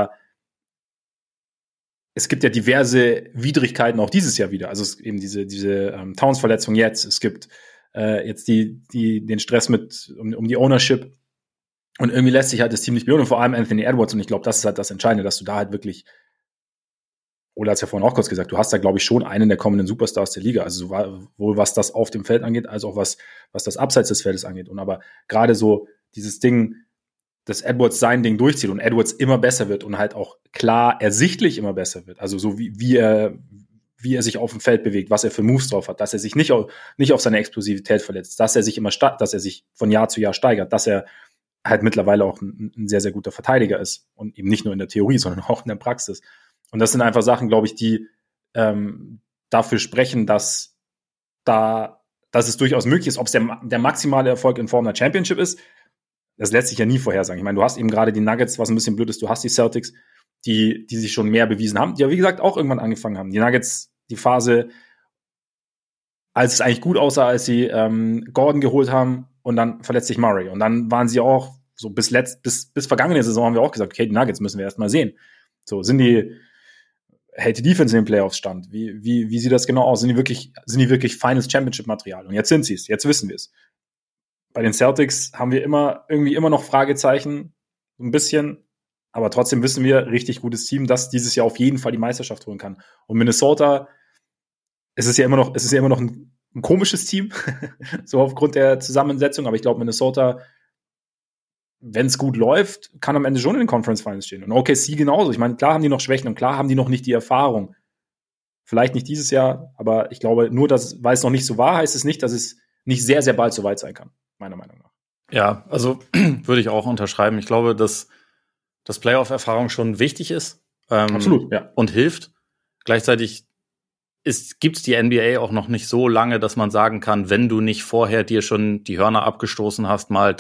es gibt ja diverse Widrigkeiten auch dieses Jahr wieder. Also es ist eben diese Towns-Verletzung jetzt. Es gibt jetzt den Stress um die Ownership. Und irgendwie lässt sich halt das Team nicht belohnen. Und vor allem Anthony Edwards. Und ich glaube, das ist halt das Entscheidende, dass du da halt wirklich, Ola hat es ja vorhin auch kurz gesagt, du hast da, glaube ich, schon einen der kommenden Superstars der Liga. Also sowohl was das auf dem Feld angeht, als auch was das abseits des Feldes angeht. Und aber gerade so dieses Ding, dass Edwards sein Ding durchzieht und Edwards immer besser wird und halt auch klar ersichtlich immer besser wird. Also so wie er sich auf dem Feld bewegt, was er für Moves drauf hat, dass er sich nicht auf seine Explosivität verletzt, dass er sich von Jahr zu Jahr steigert, dass er halt mittlerweile auch ein sehr, sehr guter Verteidiger ist und eben nicht nur in der Theorie, sondern auch in der Praxis. Und das sind einfach Sachen, glaube ich, die dafür sprechen, dass es durchaus möglich ist. Ob es der maximale Erfolg in Form einer Championship ist, das lässt sich ja nie vorhersagen. Ich meine, du hast eben gerade die Nuggets, was ein bisschen blöd ist, du hast die Celtics, die sich schon mehr bewiesen haben, die ja, wie gesagt, auch irgendwann angefangen haben. Die Nuggets, die Phase, als es eigentlich gut aussah, als sie Gordon geholt haben und dann verletzt sich Murray. Und dann waren sie auch so bis vergangene Saison haben wir auch gesagt, okay, die Nuggets müssen wir erst mal sehen. So, hält die Defense in den Playoffs stand? Wie sieht das genau aus? Sind die wirklich Finals Championship Material? Und jetzt sind sie es. Jetzt wissen wir es. Bei den Celtics haben wir immer noch Fragezeichen, so ein bisschen. Aber trotzdem wissen wir, richtig gutes Team, das dieses Jahr auf jeden Fall die Meisterschaft holen kann. Und Minnesota, es ist ja immer noch ein komisches Team, so aufgrund der Zusammensetzung. Aber ich glaube, Minnesota, wenn es gut läuft, kann am Ende schon in den Conference Finals stehen. Und OKC genauso. Ich meine, klar haben die noch Schwächen und klar haben die noch nicht die Erfahrung. Vielleicht nicht dieses Jahr, aber ich glaube, nur weil es noch nicht so war, heißt es nicht, dass es nicht sehr, sehr bald so weit sein kann, meiner Meinung nach. Ja, also würde ich auch unterschreiben. Ich glaube, dass das Playoff-Erfahrung schon wichtig ist. Absolut, ja. Und hilft. Gleichzeitig gibt's die NBA auch noch nicht so lange, dass man sagen kann, wenn du nicht vorher dir schon die Hörner abgestoßen hast, mal,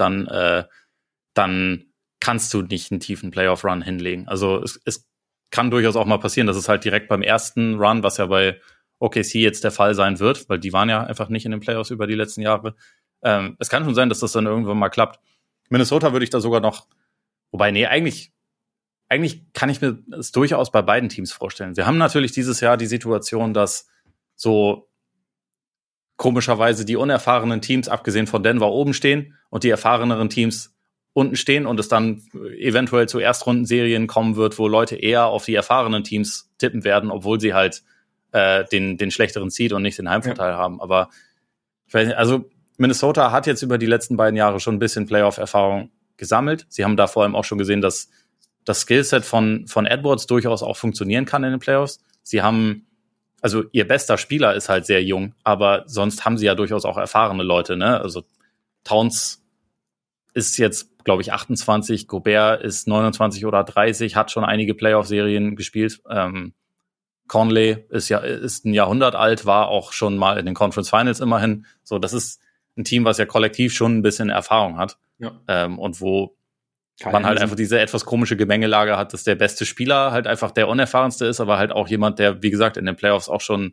dann kannst du nicht einen tiefen Playoff-Run hinlegen. Also es kann durchaus auch mal passieren, dass es halt direkt beim ersten Run, was ja bei OKC jetzt der Fall sein wird, weil die waren ja einfach nicht in den Playoffs über die letzten Jahre. Es kann schon sein, dass das dann irgendwann mal klappt. Minnesota würde ich da sogar noch, wobei, nee, eigentlich kann ich mir es durchaus bei beiden Teams vorstellen. Wir haben natürlich dieses Jahr die Situation, dass so komischerweise die unerfahrenen Teams, abgesehen von Denver, oben stehen und die erfahreneren Teams unten stehen und es dann eventuell zu Erstrundenserien kommen wird, wo Leute eher auf die erfahrenen Teams tippen werden, obwohl sie halt den schlechteren Seed und nicht den Heimvorteil haben. Aber ich weiß nicht, also Minnesota hat jetzt über die letzten beiden Jahre schon ein bisschen Playoff-Erfahrung gesammelt. Sie haben da vor allem auch schon gesehen, dass das Skillset von Edwards durchaus auch funktionieren kann in den Playoffs. Sie haben, also ihr bester Spieler ist halt sehr jung, aber sonst haben sie ja durchaus auch erfahrene Leute, ne? Also Towns ist jetzt, glaube ich, 28, Gobert ist 29 oder 30, hat schon einige Playoff-Serien gespielt. Conley ist ein Jahrhundert alt, war auch schon mal in den Conference Finals immerhin. So, das ist ein Team, was ja kollektiv schon ein bisschen Erfahrung hat. Ja. Und wo man halt einfach diese etwas komische Gemengelage hat, dass der beste Spieler halt einfach der unerfahrenste ist, aber halt auch jemand, der, wie gesagt, in den Playoffs auch schon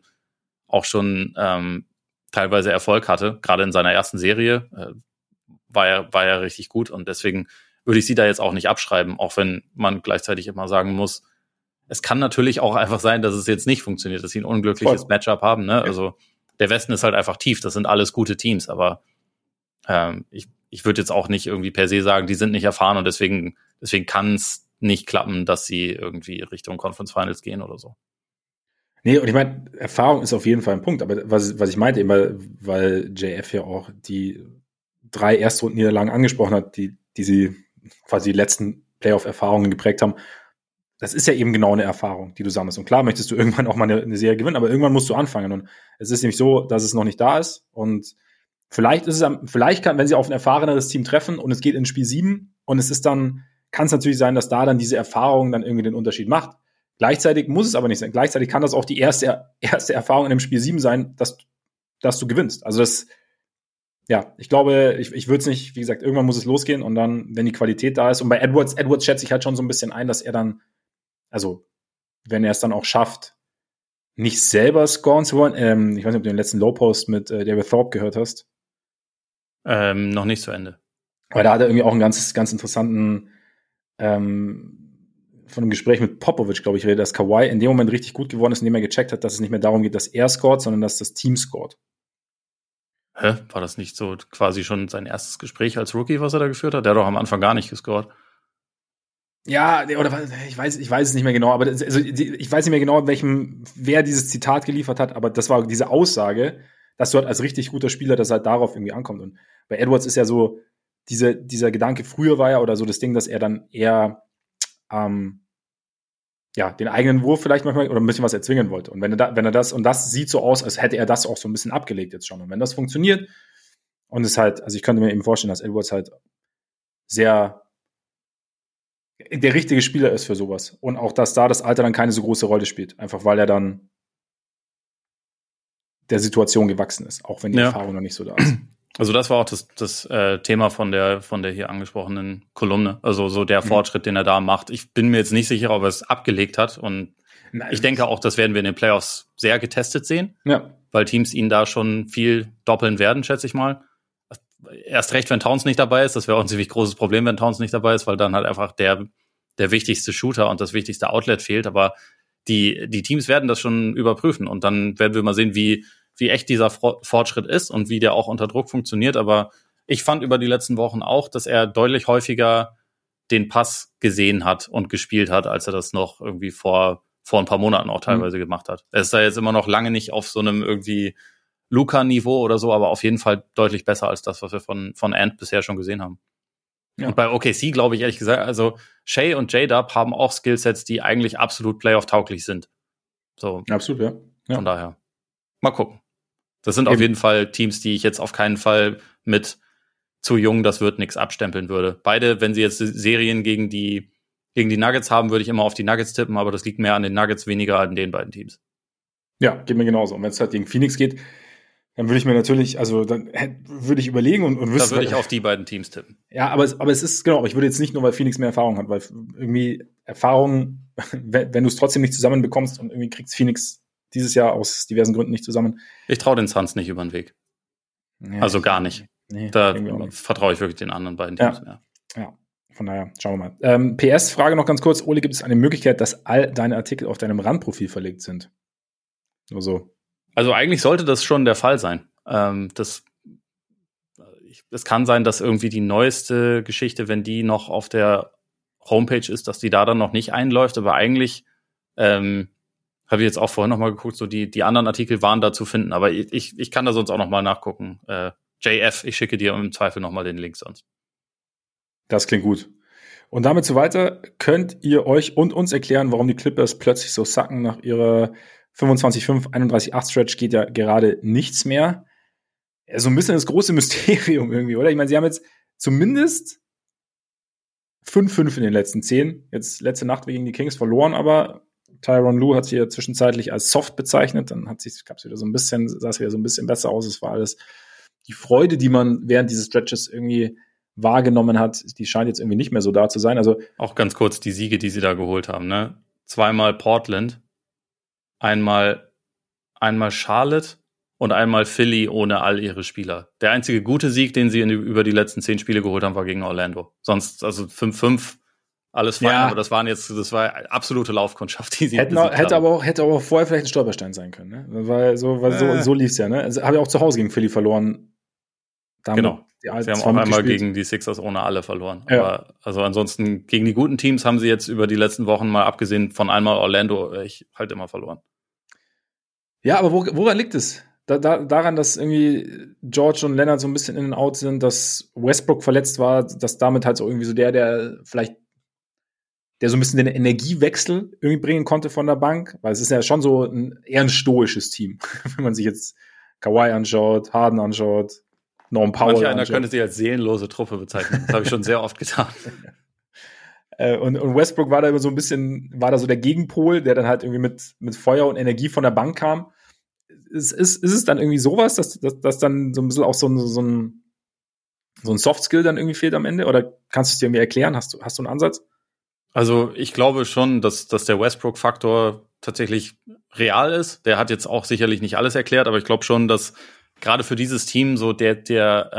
teilweise Erfolg hatte. Gerade in seiner ersten Serie war er richtig gut und deswegen würde ich sie da jetzt auch nicht abschreiben, auch wenn man gleichzeitig immer sagen muss, es kann natürlich auch einfach sein, dass es jetzt nicht funktioniert, dass sie ein unglückliches Matchup haben, ne? Ja. Also der Westen ist halt einfach tief, das sind alles gute Teams, aber ich würde jetzt auch nicht irgendwie per se sagen, die sind nicht erfahren und deswegen kann es nicht klappen, dass sie irgendwie Richtung Conference Finals gehen oder so. Nee, und ich meine, Erfahrung ist auf jeden Fall ein Punkt, aber was ich meinte eben, weil JF ja auch die 3 Erstrundenniederlagen angesprochen hat, die sie quasi die letzten Playoff-Erfahrungen geprägt haben, das ist ja eben genau eine Erfahrung, die du sammelst. Und klar möchtest du irgendwann auch mal eine Serie gewinnen, aber irgendwann musst du anfangen. Und es ist nämlich so, dass es noch nicht da ist und vielleicht wenn sie auf ein erfahreneres Team treffen und es geht in Spiel 7 und kann es natürlich sein, dass da dann diese Erfahrung dann irgendwie den Unterschied macht. Gleichzeitig muss es aber nicht sein. Gleichzeitig kann das auch die erste Erfahrung in dem Spiel 7 sein, dass du gewinnst. Also ich glaube, ich würde es nicht, wie gesagt, irgendwann muss es losgehen und dann, wenn die Qualität da ist. Und bei Edwards schätze ich halt schon so ein bisschen ein, dass er dann, also wenn er es dann auch schafft, nicht selber scoren zu wollen. Ich weiß nicht, ob du den letzten Low-Post mit David Thorpe gehört hast. Noch nicht zu Ende. Aber da hat er irgendwie auch einen ganz, ganz interessanten von einem Gespräch mit Popovich, glaube ich, redet, dass Kawhi in dem Moment richtig gut geworden ist, indem er gecheckt hat, dass es nicht mehr darum geht, dass er scoret, sondern dass das Team scoret. Hä? War das nicht so quasi schon sein erstes Gespräch als Rookie, was er da geführt hat? Der hat doch am Anfang gar nicht gescored. Ja, oder ich weiß es nicht mehr genau, aber ich weiß nicht mehr genau, wer dieses Zitat geliefert hat, aber das war diese Aussage, dass du halt als richtig guter Spieler das halt darauf irgendwie ankommt. Und bei Edwards ist ja so, dieser Gedanke, früher war ja oder so das Ding, dass er dann eher den eigenen Wurf vielleicht manchmal oder ein bisschen was erzwingen wollte. Und wenn er das sieht so aus, als hätte er das auch so ein bisschen abgelegt jetzt schon. Und wenn das funktioniert und es halt, also ich könnte mir eben vorstellen, dass Edwards halt sehr der richtige Spieler ist für sowas. Und auch, dass da das Alter dann keine so große Rolle spielt. Einfach weil er dann der Situation gewachsen ist, auch wenn die Erfahrung noch nicht so da ist. Also das war auch das Thema von der hier angesprochenen Kolumne. Also so der Fortschritt, den er da macht. Ich bin mir jetzt nicht sicher, ob er es abgelegt hat. Und ich denke auch, das werden wir in den Playoffs sehr getestet sehen. Ja. Weil Teams ihn da schon viel doppeln werden, schätze ich mal. Erst recht, wenn Towns nicht dabei ist. Das wäre auch ein ziemlich großes Problem, wenn Towns nicht dabei ist, weil dann halt einfach der wichtigste Shooter und das wichtigste Outlet fehlt. Aber die Teams werden das schon überprüfen. Und dann werden wir mal sehen, wie echt dieser Fortschritt ist und wie der auch unter Druck funktioniert. Aber ich fand über die letzten Wochen auch, dass er deutlich häufiger den Pass gesehen hat und gespielt hat, als er das noch irgendwie vor ein paar Monaten auch teilweise gemacht hat. Er ist da jetzt immer noch lange nicht auf so einem irgendwie Luka-Niveau oder so, aber auf jeden Fall deutlich besser als das, was wir von Ant bisher schon gesehen haben. Ja. Und bei OKC glaube ich ehrlich gesagt, also Shai und J-Dub haben auch Skillsets, die eigentlich absolut Playoff-tauglich sind. So. Absolut, ja. Von daher. Mal gucken. Das sind auf jeden Fall Teams, die ich jetzt auf keinen Fall mit zu jung, das wird nichts abstempeln würde. Beide, wenn sie jetzt Serien gegen die Nuggets haben, würde ich immer auf die Nuggets tippen, aber das liegt mehr an den Nuggets, weniger an den beiden Teams. Ja, geht mir genauso. Und wenn es halt gegen Phoenix geht, dann würde ich mir natürlich, also dann würde ich überlegen und wüsste. Da würde ich auf die beiden Teams tippen. Ja, aber es ist, genau, ich würde jetzt nicht nur, weil Phoenix mehr Erfahrung hat, weil irgendwie Erfahrung, wenn du es trotzdem nicht zusammenbekommst und irgendwie kriegst Phoenix dieses Jahr aus diversen Gründen nicht zusammen. Ich traue den Suns nicht über den Weg. Ja, also gar nicht. Nee, da vertraue ich wirklich den anderen beiden Teams mehr. Ja, von daher, schauen wir mal. PS-Frage noch ganz kurz. Ole, gibt es eine Möglichkeit, dass all deine Artikel auf deinem Randprofil verlegt sind? Nur so. Also eigentlich sollte das schon der Fall sein. Es kann sein, dass irgendwie die neueste Geschichte, wenn die noch auf der Homepage ist, dass die da dann noch nicht einläuft. Aber eigentlich habe ich jetzt auch vorhin noch mal geguckt, so die anderen Artikel waren da zu finden. Aber ich kann da sonst auch noch mal nachgucken. JF, ich schicke dir im Zweifel noch mal den Link sonst. Das klingt gut. Und damit so weiter könnt ihr euch und uns erklären, warum die Clippers plötzlich so sacken. Nach ihrer 25-5, 31-8 Stretch geht ja gerade nichts mehr. So ein bisschen das große Mysterium irgendwie, oder? Ich meine, sie haben jetzt zumindest 5-5 in den letzten 10. Jetzt letzte Nacht gegen die Kings verloren, aber Tyronn Lue hat sie ja zwischenzeitlich als soft bezeichnet. Dann sah es wieder so ein bisschen besser aus. Es war alles die Freude, die man während dieses Stretches irgendwie wahrgenommen hat, die scheint jetzt irgendwie nicht mehr so da zu sein. Also auch ganz kurz die Siege, die sie da geholt haben, ne? 2-mal Portland, einmal Charlotte und einmal Philly ohne all ihre Spieler. Der einzige gute Sieg, den sie über die letzten 10 Spiele geholt haben, war gegen Orlando. Sonst, also 5-5, alles fein, aber das war absolute Laufkundschaft, die sie hätte aber auch vorher vielleicht ein Stolperstein sein können, ne? Weil so lief's ja, ne? Also habe ich auch zu Hause gegen Philly verloren. Genau. Sie haben auch einmal gegen die Sixers ohne alle verloren. Ja. Aber also ansonsten gegen die guten Teams haben sie jetzt über die letzten Wochen, mal abgesehen von einmal Orlando, halt immer verloren. Ja, aber woran liegt es? Daran, dass irgendwie George und Leonard so ein bisschen in and out sind, dass Westbrook verletzt war, dass damit halt so irgendwie so der vielleicht so ein bisschen den Energiewechsel irgendwie bringen konnte von der Bank, weil es ist ja schon so eher ein stoisches Team, wenn man sich jetzt Kawhi anschaut, Harden anschaut, Norm Powell. Manch einer könnte sie als seelenlose Truppe bezeichnen. Das habe ich schon sehr oft getan. Und Westbrook war da immer so ein bisschen, war da so der Gegenpol, der dann halt irgendwie mit Feuer und Energie von der Bank kam. Ist es dann irgendwie sowas, dass dann so ein bisschen auch so ein Soft-Skill dann irgendwie fehlt am Ende? Oder kannst du es dir irgendwie erklären? Hast du einen Ansatz? Also ich glaube schon, dass der Westbrook-Faktor tatsächlich real ist. Der hat jetzt auch sicherlich nicht alles erklärt, aber ich glaube schon, dass gerade für dieses Team so der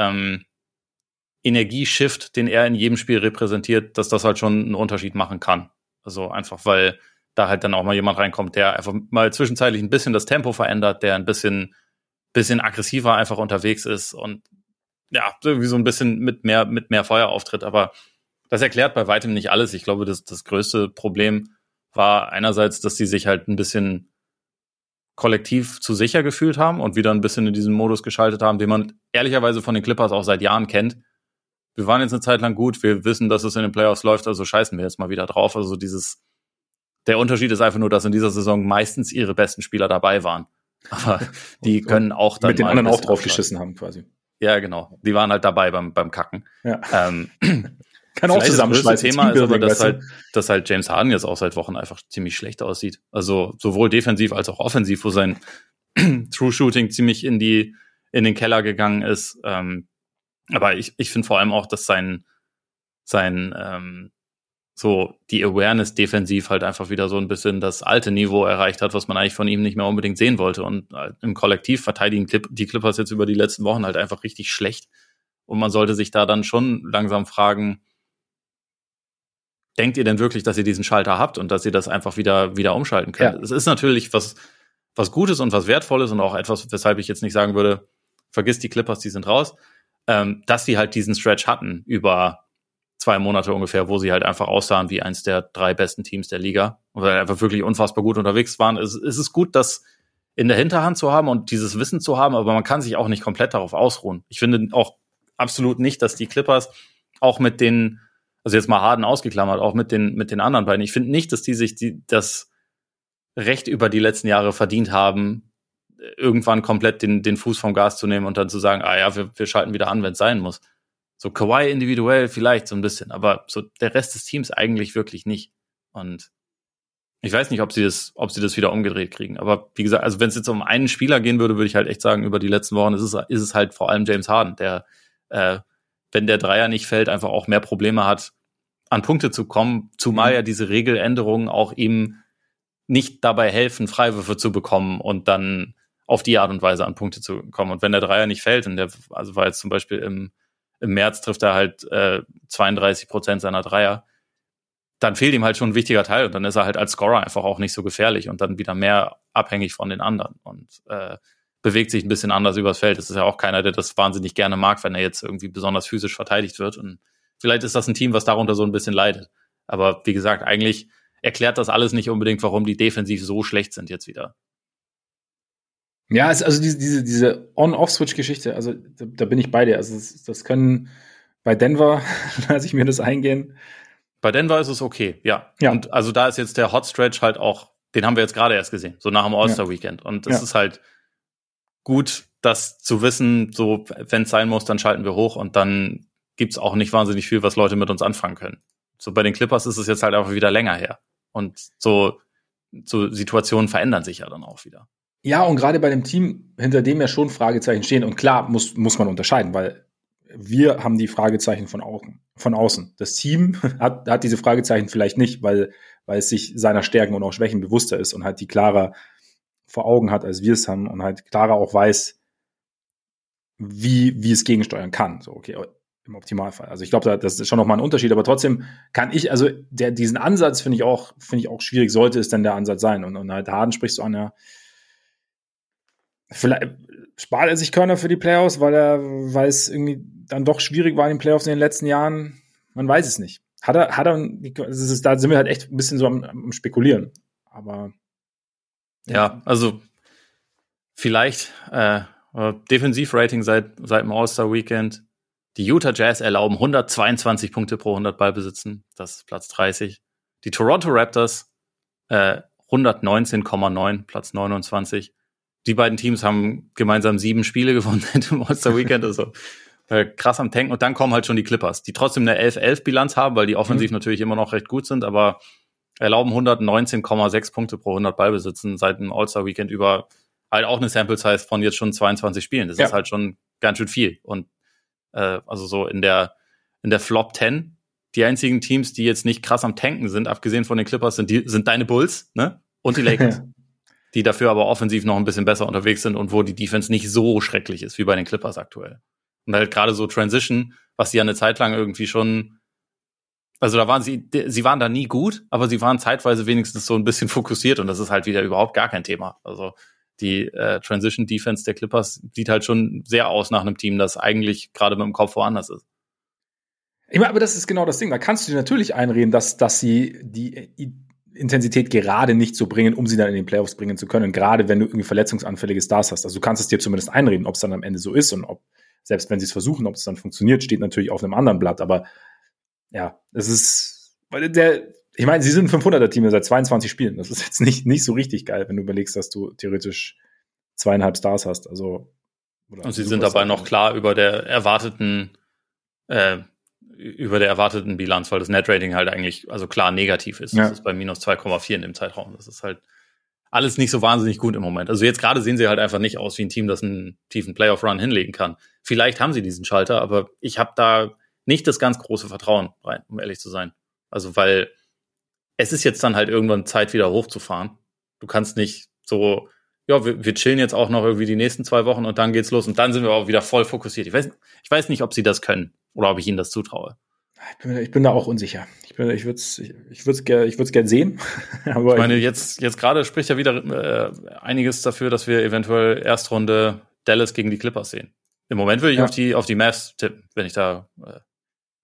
Energieshift, den er in jedem Spiel repräsentiert, dass das halt schon einen Unterschied machen kann. Also einfach, weil da halt dann auch mal jemand reinkommt, der einfach mal zwischenzeitlich ein bisschen das Tempo verändert, der ein bisschen aggressiver einfach unterwegs ist und ja, irgendwie so ein bisschen mit mehr Feuer auftritt. Aber das erklärt bei weitem nicht alles. Ich glaube, das größte Problem war einerseits, dass sie sich halt ein bisschen kollektiv zu sicher gefühlt haben und wieder ein bisschen in diesen Modus geschaltet haben, den man ehrlicherweise von den Clippers auch seit Jahren kennt. Wir waren jetzt eine Zeit lang gut, wir wissen, dass es in den Playoffs läuft, also scheißen wir jetzt mal wieder drauf. Also der Unterschied ist einfach nur, dass in dieser Saison meistens ihre besten Spieler dabei waren. Aber die können auch dann mit den anderen auch drauf geschissen haben quasi. Ja, genau. Die waren halt dabei beim Kacken. Ja. Kann auch zusammenschmeißen. Das Thema ist aber, dass halt James Harden jetzt auch seit Wochen einfach ziemlich schlecht aussieht. Also sowohl defensiv als auch offensiv, wo sein True Shooting ziemlich in den Keller gegangen ist. Aber ich finde vor allem auch, dass sein so die Awareness defensiv halt einfach wieder so ein bisschen das alte Niveau erreicht hat, was man eigentlich von ihm nicht mehr unbedingt sehen wollte. Und im Kollektiv verteidigen die Clippers jetzt über die letzten Wochen halt einfach richtig schlecht. Und man sollte sich da dann schon langsam fragen, denkt ihr denn wirklich, dass ihr diesen Schalter habt und dass ihr das einfach wieder umschalten könnt? Ja. Es ist natürlich was Gutes und was Wertvolles und auch etwas, weshalb ich jetzt nicht sagen würde, vergiss die Clippers, die sind raus, dass die halt diesen Stretch hatten über 2 Monate ungefähr, wo sie halt einfach aussahen wie eins der 3 besten Teams der Liga und weil einfach wirklich unfassbar gut unterwegs waren. Es ist gut, das in der Hinterhand zu haben und dieses Wissen zu haben, aber man kann sich auch nicht komplett darauf ausruhen. Ich finde auch absolut nicht, dass die Clippers auch mit den, also jetzt mal Harden ausgeklammert, auch mit den anderen beiden, ich finde nicht, dass die sich das Recht über die letzten Jahre verdient haben, irgendwann komplett den Fuß vom Gas zu nehmen und dann zu sagen, wir schalten wieder an, wenn es sein muss. So Kawhi individuell vielleicht so ein bisschen, aber so der Rest des Teams eigentlich wirklich nicht. Und ich weiß nicht, ob sie das wieder umgedreht kriegen. Aber wie gesagt, also wenn es jetzt um einen Spieler gehen würde ich halt echt sagen, über die letzten Wochen ist es halt vor allem James Harden, der, wenn der Dreier nicht fällt, einfach auch mehr Probleme hat, an Punkte zu kommen, zumal ja diese Regeländerungen auch ihm nicht dabei helfen, Freiwürfe zu bekommen und dann auf die Art und Weise an Punkte zu kommen. Und wenn der Dreier nicht fällt, und also war jetzt zum Beispiel im März trifft er halt 32% seiner Dreier, dann fehlt ihm halt schon ein wichtiger Teil und dann ist er halt als Scorer einfach auch nicht so gefährlich und dann wieder mehr abhängig von den anderen und bewegt sich ein bisschen anders übers Feld. Das ist ja auch keiner, der das wahnsinnig gerne mag, wenn er jetzt irgendwie besonders physisch verteidigt wird und vielleicht ist das ein Team, was darunter so ein bisschen leidet. Aber wie gesagt, eigentlich erklärt das alles nicht unbedingt, warum die defensiv so schlecht sind jetzt wieder. Ja, also diese On-Off-Switch-Geschichte, also da bin ich bei dir. Also das können bei Denver, lasse ich mir das eingehen. Bei Denver ist es okay, ja. Und also da ist jetzt der Hot Stretch halt auch, den haben wir jetzt gerade erst gesehen, so nach dem All-Star-Weekend. Und es ist halt gut, das zu wissen, so wenn es sein muss, dann schalten wir hoch und dann gibt's auch nicht wahnsinnig viel, was Leute mit uns anfangen können. So bei den Clippers ist es jetzt halt einfach wieder länger her. Und so Situationen verändern sich ja dann auch wieder. Ja, und gerade bei dem Team, hinter dem ja schon Fragezeichen stehen. Und klar, muss man unterscheiden, weil wir haben die Fragezeichen von außen. Das Team hat diese Fragezeichen vielleicht nicht, weil es sich seiner Stärken und auch Schwächen bewusster ist und halt die klarer vor Augen hat, als wir es haben und halt klarer auch weiß, wie es gegensteuern kann. So, okay, im Optimalfall. Also ich glaube, das ist schon nochmal ein Unterschied, aber trotzdem kann ich, also diesen Ansatz finde ich auch schwierig, sollte es denn der Ansatz sein. Und halt Harden spricht so an, ja, vielleicht spart er sich Körner für die Playoffs, weil es irgendwie dann doch schwierig war in den Playoffs in den letzten Jahren. Man weiß es nicht. Da sind wir halt echt ein bisschen so am Spekulieren. Aber ja, also vielleicht Defensivrating seit dem All-Star-Weekend. Die Utah Jazz erlauben 122 Punkte pro 100 Ballbesitzen. Das ist Platz 30. Die Toronto Raptors 119,9, Platz 29. Die beiden Teams haben gemeinsam 7 Spiele gewonnen im All-Star-Weekend. Also krass am Tanken. Und dann kommen halt schon die Clippers, die trotzdem eine 11-11-Bilanz haben, weil die offensiv natürlich immer noch recht gut sind, aber erlauben 119,6 Punkte pro 100 Ballbesitzen seit dem All-Star-Weekend über halt auch eine Sample-Size von jetzt schon 22 Spielen. Das ist halt schon ganz schön viel. Und also so in der Flop 10, die einzigen Teams, die jetzt nicht krass am Tanken sind, abgesehen von den Clippers, sind deine Bulls, ne? Und die Lakers. Die dafür aber offensiv noch ein bisschen besser unterwegs sind und wo die Defense nicht so schrecklich ist wie bei den Clippers aktuell. Und halt gerade so Transition, was sie ja eine Zeit lang irgendwie schon, also da waren sie waren da nie gut, aber sie waren zeitweise wenigstens so ein bisschen fokussiert und das ist halt wieder überhaupt gar kein Thema. Also die Transition Defense der Clippers sieht halt schon sehr aus nach einem Team, das eigentlich gerade mit dem Kopf woanders ist. Ich meine, aber das ist genau das Ding. Da kannst du dir natürlich einreden, dass sie die Intensität gerade nicht so bringen, um sie dann in den Playoffs bringen zu können. Gerade wenn du irgendwie verletzungsanfällige Stars hast. Also du kannst es dir zumindest einreden, ob es dann am Ende so ist und ob, selbst wenn sie es versuchen, ob es dann funktioniert, steht natürlich auf einem anderen Blatt. Aber ja, es ist, ich meine, sie sind ein 500er-Team seit 22 Spielen. Das ist jetzt nicht so richtig geil, wenn du überlegst, dass du theoretisch 2,5 Stars hast. Also, und sie sind dabei noch klar über der erwarteten Bilanz, weil das Net-Rating halt eigentlich also klar negativ ist. Das ist bei minus 2,4 in dem Zeitraum. Das ist halt alles nicht so wahnsinnig gut im Moment. Also jetzt gerade sehen sie halt einfach nicht aus wie ein Team, das einen tiefen Playoff-Run hinlegen kann. Vielleicht haben sie diesen Schalter, aber ich habe da nicht das ganz große Vertrauen rein, um ehrlich zu sein. Also weil es ist jetzt dann halt irgendwann Zeit, wieder hochzufahren. Du kannst nicht so, ja, wir chillen jetzt auch noch irgendwie die nächsten 2 Wochen und dann geht's los und dann sind wir auch wieder voll fokussiert. Ich weiß nicht, ob sie das können oder ob ich ihnen das zutraue. Ich bin da auch unsicher. Ich würde es gern sehen. Aber ich meine, jetzt gerade spricht ja wieder einiges dafür, dass wir eventuell Erstrunde Dallas gegen die Clippers sehen. Im Moment würde ich auf die Mavs tippen, wenn ich da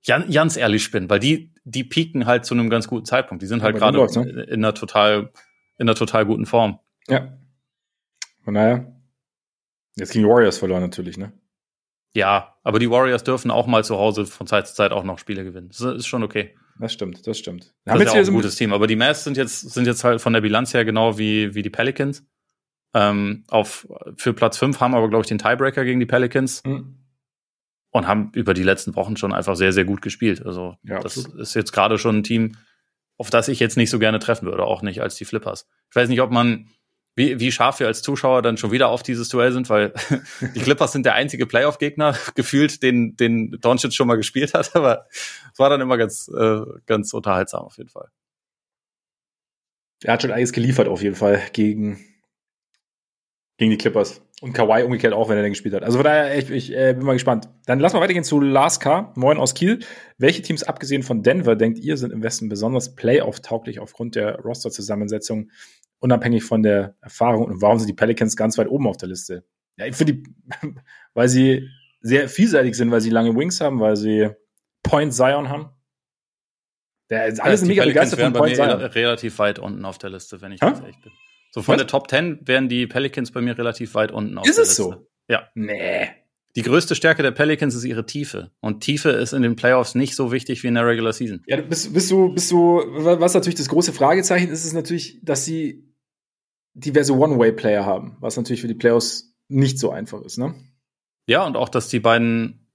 ganz ehrlich bin, weil die pieken halt zu einem ganz guten Zeitpunkt. Die sind halt gerade in einer total guten Form. Ja. Von daher, jetzt gegen die Warriors verloren natürlich, ne? Ja, aber die Warriors dürfen auch mal zu Hause von Zeit zu Zeit auch noch Spiele gewinnen. Das ist schon okay. Das stimmt. Das ist ja auch ein gutes Team. Aber die Mavs sind jetzt halt von der Bilanz her genau wie die Pelicans. Für Platz 5 haben aber, glaube ich, den Tiebreaker gegen die Pelicans. Und haben über die letzten Wochen schon einfach sehr, sehr gut gespielt. Also das ist jetzt gerade schon ein Team, auf das ich jetzt nicht so gerne treffen würde, auch nicht als die Flippers. Ich weiß nicht, ob man, wie scharf wir als Zuschauer dann schon wieder auf dieses Duell sind, weil die Clippers sind der einzige Playoff-Gegner, gefühlt, den Doncic schon mal gespielt hat, aber es war dann immer ganz unterhaltsam auf jeden Fall. Er hat schon einiges geliefert auf jeden Fall gegen die Clippers. Und Kawhi umgekehrt auch, wenn er dann gespielt hat. Also von daher, ich bin mal gespannt. Dann lass mal weitergehen zu Lars K. Moin aus Kiel. Welche Teams, abgesehen von Denver, denkt ihr, sind im Westen besonders Playoff-tauglich aufgrund der Roster-Zusammensetzung, unabhängig von der Erfahrung? Und warum sind die Pelicans ganz weit oben auf der Liste? Ja, ich finde weil sie sehr vielseitig sind, weil sie lange Wings haben, weil sie Point Zion haben. Alle sind mega begeistert von Point Zion. Relativ weit unten auf der Liste, wenn ich ganz ehrlich bin. So von der Top 10 wären die Pelicans bei mir relativ weit unten auf der Liste. Ist es so? Ja. Nee. Die größte Stärke der Pelicans ist ihre Tiefe. Und Tiefe ist in den Playoffs nicht so wichtig wie in der Regular Season. Ja, bist du, was natürlich das große Fragezeichen ist, ist natürlich, dass sie diverse One-Way-Player haben, was natürlich für die Playoffs nicht so einfach ist, ne? Ja, und auch, dass die beiden,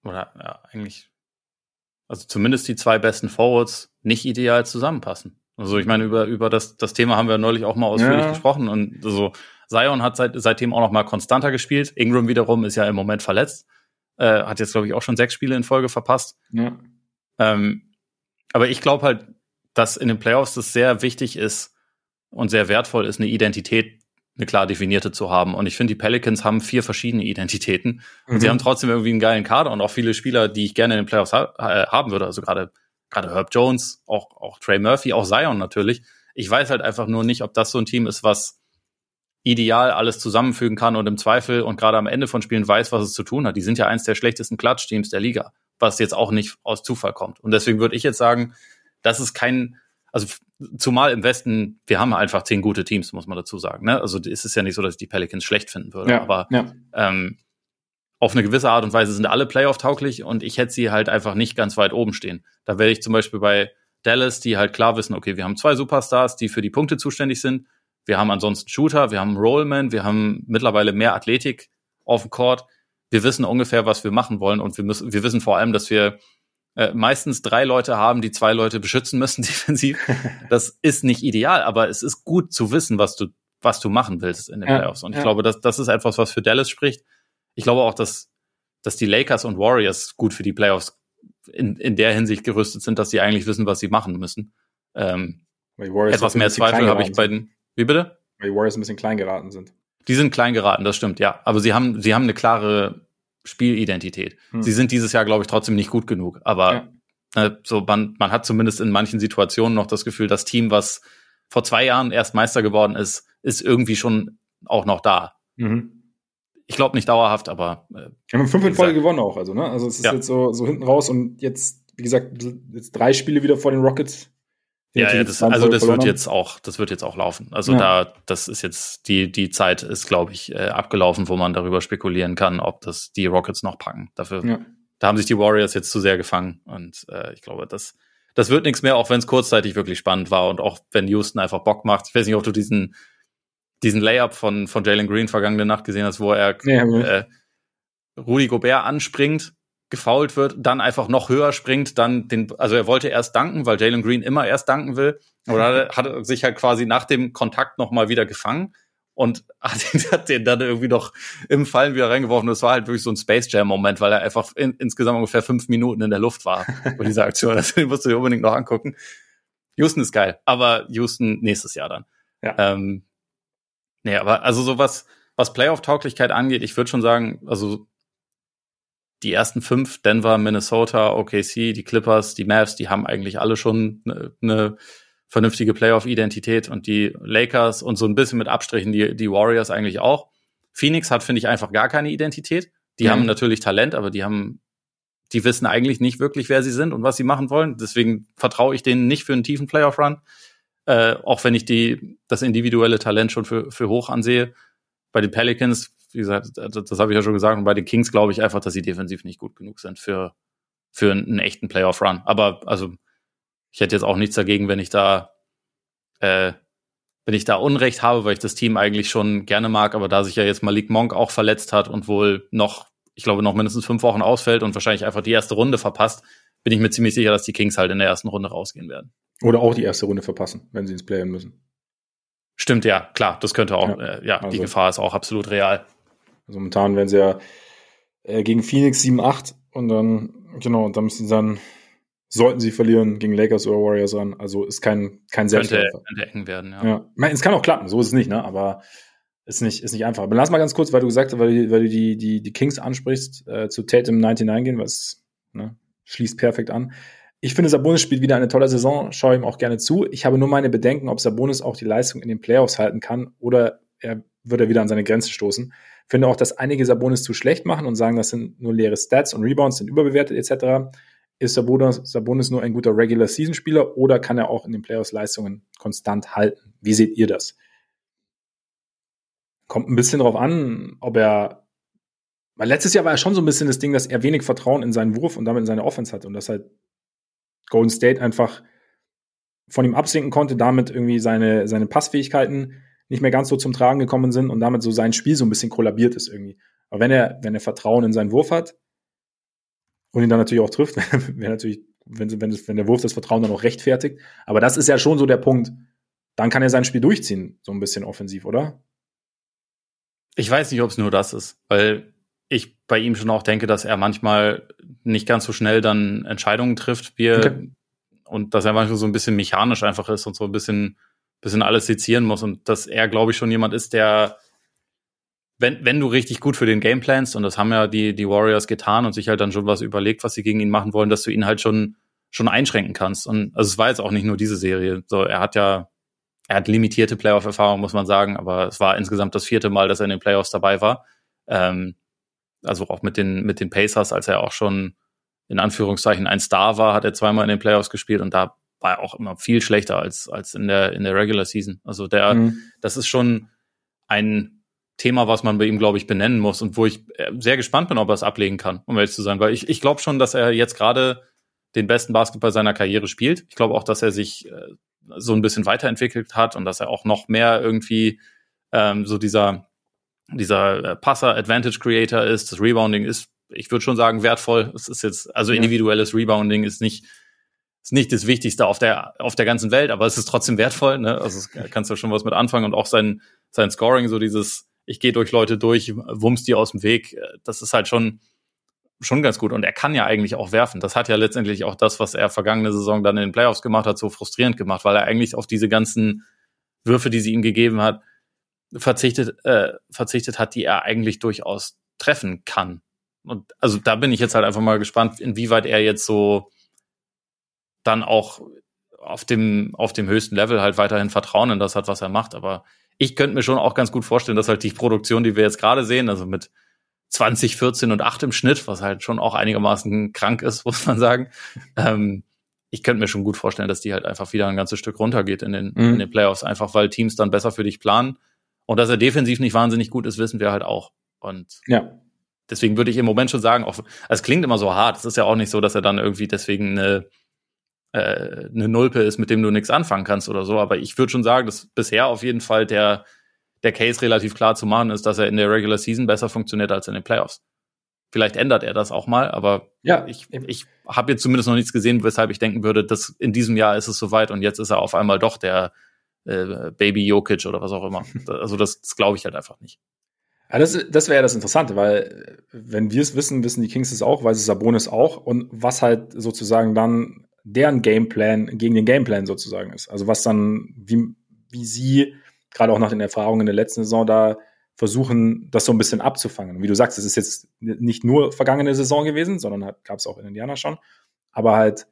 also zumindest die 2 besten Forwards nicht ideal zusammenpassen. Also ich meine, über das Thema haben wir neulich auch mal ausführlich gesprochen und so. Zion hat seitdem auch noch mal konstanter gespielt. Ingram wiederum ist ja im Moment verletzt. Hat jetzt, glaube ich, auch schon 6 Spiele in Folge verpasst. Ja. Aber ich glaube halt, dass in den Playoffs das sehr wichtig ist und sehr wertvoll ist, eine klar definierte zu haben. Und ich finde, die Pelicans haben 4 verschiedene Identitäten. Und sie haben trotzdem irgendwie einen geilen Kader und auch viele Spieler, die ich gerne in den Playoffs haben würde. Also gerade Herb Jones, auch Trey Murphy, auch Zion natürlich. Ich weiß halt einfach nur nicht, ob das so ein Team ist, was ideal alles zusammenfügen kann und im Zweifel und gerade am Ende von Spielen weiß, was es zu tun hat. Die sind ja eins der schlechtesten Klatsch-Teams der Liga, was jetzt auch nicht aus Zufall kommt. Und deswegen würde ich jetzt sagen, das ist zumal im Westen, wir haben einfach 10 gute Teams, muss man dazu sagen. Ne? Also es ist ja nicht so, dass ich die Pelicans schlecht finden würde, aber auf eine gewisse Art und Weise sind alle Playoff-tauglich und ich hätte sie halt einfach nicht ganz weit oben stehen. Da wäre ich zum Beispiel bei Dallas, die halt klar wissen, okay, wir haben 2 Superstars, die für die Punkte zuständig sind. Wir haben ansonsten Shooter, wir haben Rollman, wir haben mittlerweile mehr Athletik auf dem Court. Wir wissen ungefähr, was wir machen wollen und wir wissen vor allem, dass wir meistens 3 Leute haben, die 2 Leute beschützen müssen defensiv. Das ist nicht ideal, aber es ist gut zu wissen, was du machen willst in den Playoffs. Und ich glaube, das ist etwas, was für Dallas spricht. Ich glaube auch, dass die Lakers und Warriors gut für die Playoffs in der Hinsicht gerüstet sind, dass sie eigentlich wissen, was sie machen müssen. Etwas mehr Zweifel habe ich bei den... Wie bitte? Weil die Warriors ein bisschen klein geraten sind. Die sind klein geraten, das stimmt, ja. Aber sie haben eine klare Spielidentität. Sie sind dieses Jahr, glaube ich, trotzdem nicht gut genug. Aber man hat zumindest in manchen Situationen noch das Gefühl, das Team, was vor 2 Jahren erst Meister geworden ist irgendwie schon auch noch da. Ich glaube nicht dauerhaft, aber wir haben 5 in Folge gewonnen auch, also, ne? Also es ist jetzt so hinten raus und jetzt, wie gesagt, jetzt 3 Spiele wieder vor den Rockets. Das wird jetzt auch laufen. Also das ist jetzt, die Zeit ist, glaube ich, abgelaufen, wo man darüber spekulieren kann, ob das die Rockets noch packen. Da haben sich die Warriors jetzt zu sehr gefangen und ich glaube, das wird nichts mehr, auch wenn es kurzzeitig wirklich spannend war und auch wenn Houston einfach Bock macht. Ich weiß nicht, ob du diesen Layup von Jalen Green vergangene Nacht gesehen hast, wo er Rudy Gobert anspringt, gefoult wird, dann einfach noch höher springt, also er wollte erst danken, weil Jalen Green immer erst danken will, oder hat er sich halt quasi nach dem Kontakt nochmal wieder gefangen und hat den dann irgendwie noch im Fallen wieder reingeworfen. Das war halt wirklich so ein Space Jam-Moment, weil er einfach insgesamt ungefähr 5 Minuten in der Luft war bei dieser Aktion. Das musst du dir unbedingt noch angucken. Houston ist geil, aber Houston nächstes Jahr dann. Ja. Aber also sowas, was Playoff-Tauglichkeit angeht, ich würde schon sagen, also die ersten 5, Denver, Minnesota, OKC, die Clippers, die Mavs, die haben eigentlich alle schon eine vernünftige Playoff-Identität und die Lakers und so ein bisschen mit Abstrichen die Warriors eigentlich auch. Phoenix hat, finde ich, einfach gar keine Identität. Die haben natürlich Talent, aber die haben die wissen eigentlich nicht wirklich, wer sie sind und was sie machen wollen. Deswegen vertraue ich denen nicht für einen tiefen Playoff-Run. Auch wenn ich das individuelle Talent schon für hoch ansehe. Bei den Pelicans, wie gesagt, das habe ich ja schon gesagt, und bei den Kings glaube ich einfach, dass sie defensiv nicht gut genug sind für einen echten Playoff-Run. Aber also ich hätte jetzt auch nichts dagegen, wenn ich da Unrecht habe, weil ich das Team eigentlich schon gerne mag, aber da sich ja jetzt Malik Monk auch verletzt hat und wohl noch mindestens 5 Wochen ausfällt und wahrscheinlich einfach die erste Runde verpasst, bin ich mir ziemlich sicher, dass die Kings halt in der ersten Runde rausgehen werden. Oder auch die erste Runde verpassen, wenn sie ins Play-In müssen. Stimmt, ja, klar, das könnte auch, also, die Gefahr ist auch absolut real. Also momentan werden sie ja gegen Phoenix 7-8 und dann müssen sie dann, sollten sie verlieren, gegen Lakers oder Warriors ran. Also ist kein Selbstläufer. Könnte eng werden, ja. Ich meine, es kann auch klappen, so ist es nicht, ne? Aber ist nicht einfach. Aber lass mal ganz kurz, weil du die Kings ansprichst, zu Tatum 99 gehen, was schließt perfekt an. Ich finde, Sabonis spielt wieder eine tolle Saison, schaue ihm auch gerne zu. Ich habe nur meine Bedenken, ob Sabonis auch die Leistung in den Playoffs halten kann oder wird er wieder an seine Grenzen stoßen. Ich finde auch, dass einige Sabonis zu schlecht machen und sagen, das sind nur leere Stats und Rebounds, sind überbewertet etc. Ist Sabonis nur ein guter Regular-Season-Spieler oder kann er auch in den Playoffs Leistungen konstant halten? Wie seht ihr das? Kommt ein bisschen drauf an, weil letztes Jahr war ja schon so ein bisschen das Ding, dass er wenig Vertrauen in seinen Wurf und damit in seine Offense hat und dass halt Golden State einfach von ihm absinken konnte, damit irgendwie seine Passfähigkeiten nicht mehr ganz so zum Tragen gekommen sind und damit so sein Spiel so ein bisschen kollabiert ist irgendwie. Aber wenn er Vertrauen in seinen Wurf hat und ihn dann natürlich auch trifft, wäre natürlich, wenn der Wurf das Vertrauen dann auch rechtfertigt. Aber das ist ja schon so der Punkt. Dann kann er sein Spiel durchziehen, so ein bisschen offensiv, oder? Ich weiß nicht, ob es nur das ist, weil ich bei ihm schon auch denke, dass er manchmal nicht ganz so schnell dann Entscheidungen trifft, und dass er manchmal so ein bisschen mechanisch einfach ist und so ein bisschen alles sezieren muss und dass er, glaube ich, schon jemand ist, der, wenn du richtig gut für den Game planst, und das haben ja die Warriors getan und sich halt dann schon was überlegt, was sie gegen ihn machen wollen, dass du ihn halt schon einschränken kannst. Und also es war jetzt auch nicht nur diese Serie. So, er hat limitierte Playoff-Erfahrung, muss man sagen, aber es war insgesamt das 4. Mal, dass er in den Playoffs dabei war. Also auch mit den Pacers, als er auch schon in Anführungszeichen ein Star war, hat er 2-mal in den Playoffs gespielt und da war er auch immer viel schlechter als in der Regular Season. Also das ist schon ein Thema, was man bei ihm, glaube ich, benennen muss und wo ich sehr gespannt bin, ob er es ablegen kann, um ehrlich zu sein, weil ich glaube schon, dass er jetzt gerade den besten Basketball seiner Karriere spielt. Ich glaube auch, dass er sich so ein bisschen weiterentwickelt hat und dass er auch noch mehr irgendwie so dieser Passer-Advantage-Creator ist. Das Rebounding ist, ich würde schon sagen, wertvoll. Es ist jetzt, also individuelles Rebounding ist nicht das Wichtigste auf der ganzen Welt, aber es ist trotzdem wertvoll, ne? Also kannst du schon was mit anfangen und auch sein Scoring, so dieses, ich gehe durch Leute durch, wumms die aus dem Weg, das ist halt schon ganz gut. Und er kann ja eigentlich auch werfen. Das hat ja letztendlich auch das, was er vergangene Saison dann in den Playoffs gemacht hat, so frustrierend gemacht, weil er eigentlich auf diese ganzen Würfe, die sie ihm gegeben hat, verzichtet hat, die er eigentlich durchaus treffen kann. Und also da bin ich jetzt halt einfach mal gespannt, inwieweit er jetzt so dann auch auf dem höchsten Level halt weiterhin Vertrauen in das hat, was er macht. Aber ich könnte mir schon auch ganz gut vorstellen, dass halt die Produktion, die wir jetzt gerade sehen, also mit 20, 14 und 8 im Schnitt, was halt schon auch einigermaßen krank ist, muss man sagen. Ich könnte mir schon gut vorstellen, dass die halt einfach wieder ein ganzes Stück runtergeht in den Playoffs, einfach weil Teams dann besser für dich planen. Und dass er defensiv nicht wahnsinnig gut ist, wissen wir halt auch. Und deswegen würde ich im Moment schon sagen, auch, es klingt immer so hart, es ist ja auch nicht so, dass er dann irgendwie deswegen eine Nulpe ist, mit dem du nichts anfangen kannst oder so, aber ich würde schon sagen, dass bisher auf jeden Fall der Case relativ klar zu machen ist, dass er in der Regular Season besser funktioniert als in den Playoffs. Vielleicht ändert er das auch mal, aber ich habe jetzt zumindest noch nichts gesehen, weshalb ich denken würde, dass in diesem Jahr ist es soweit und jetzt ist er auf einmal doch der Baby Jokic oder was auch immer. Also das glaube ich halt einfach nicht. Ja, das wäre ja das Interessante, weil wenn wir es wissen die Kings es auch, weiß es Sabonis auch und was halt sozusagen dann deren Gameplan gegen den Gameplan sozusagen ist. Also was dann, wie sie gerade auch nach den Erfahrungen der letzten Saison da versuchen, das so ein bisschen abzufangen. Und wie du sagst, es ist jetzt nicht nur vergangene Saison gewesen, sondern gab es auch in Indiana schon. Aber halt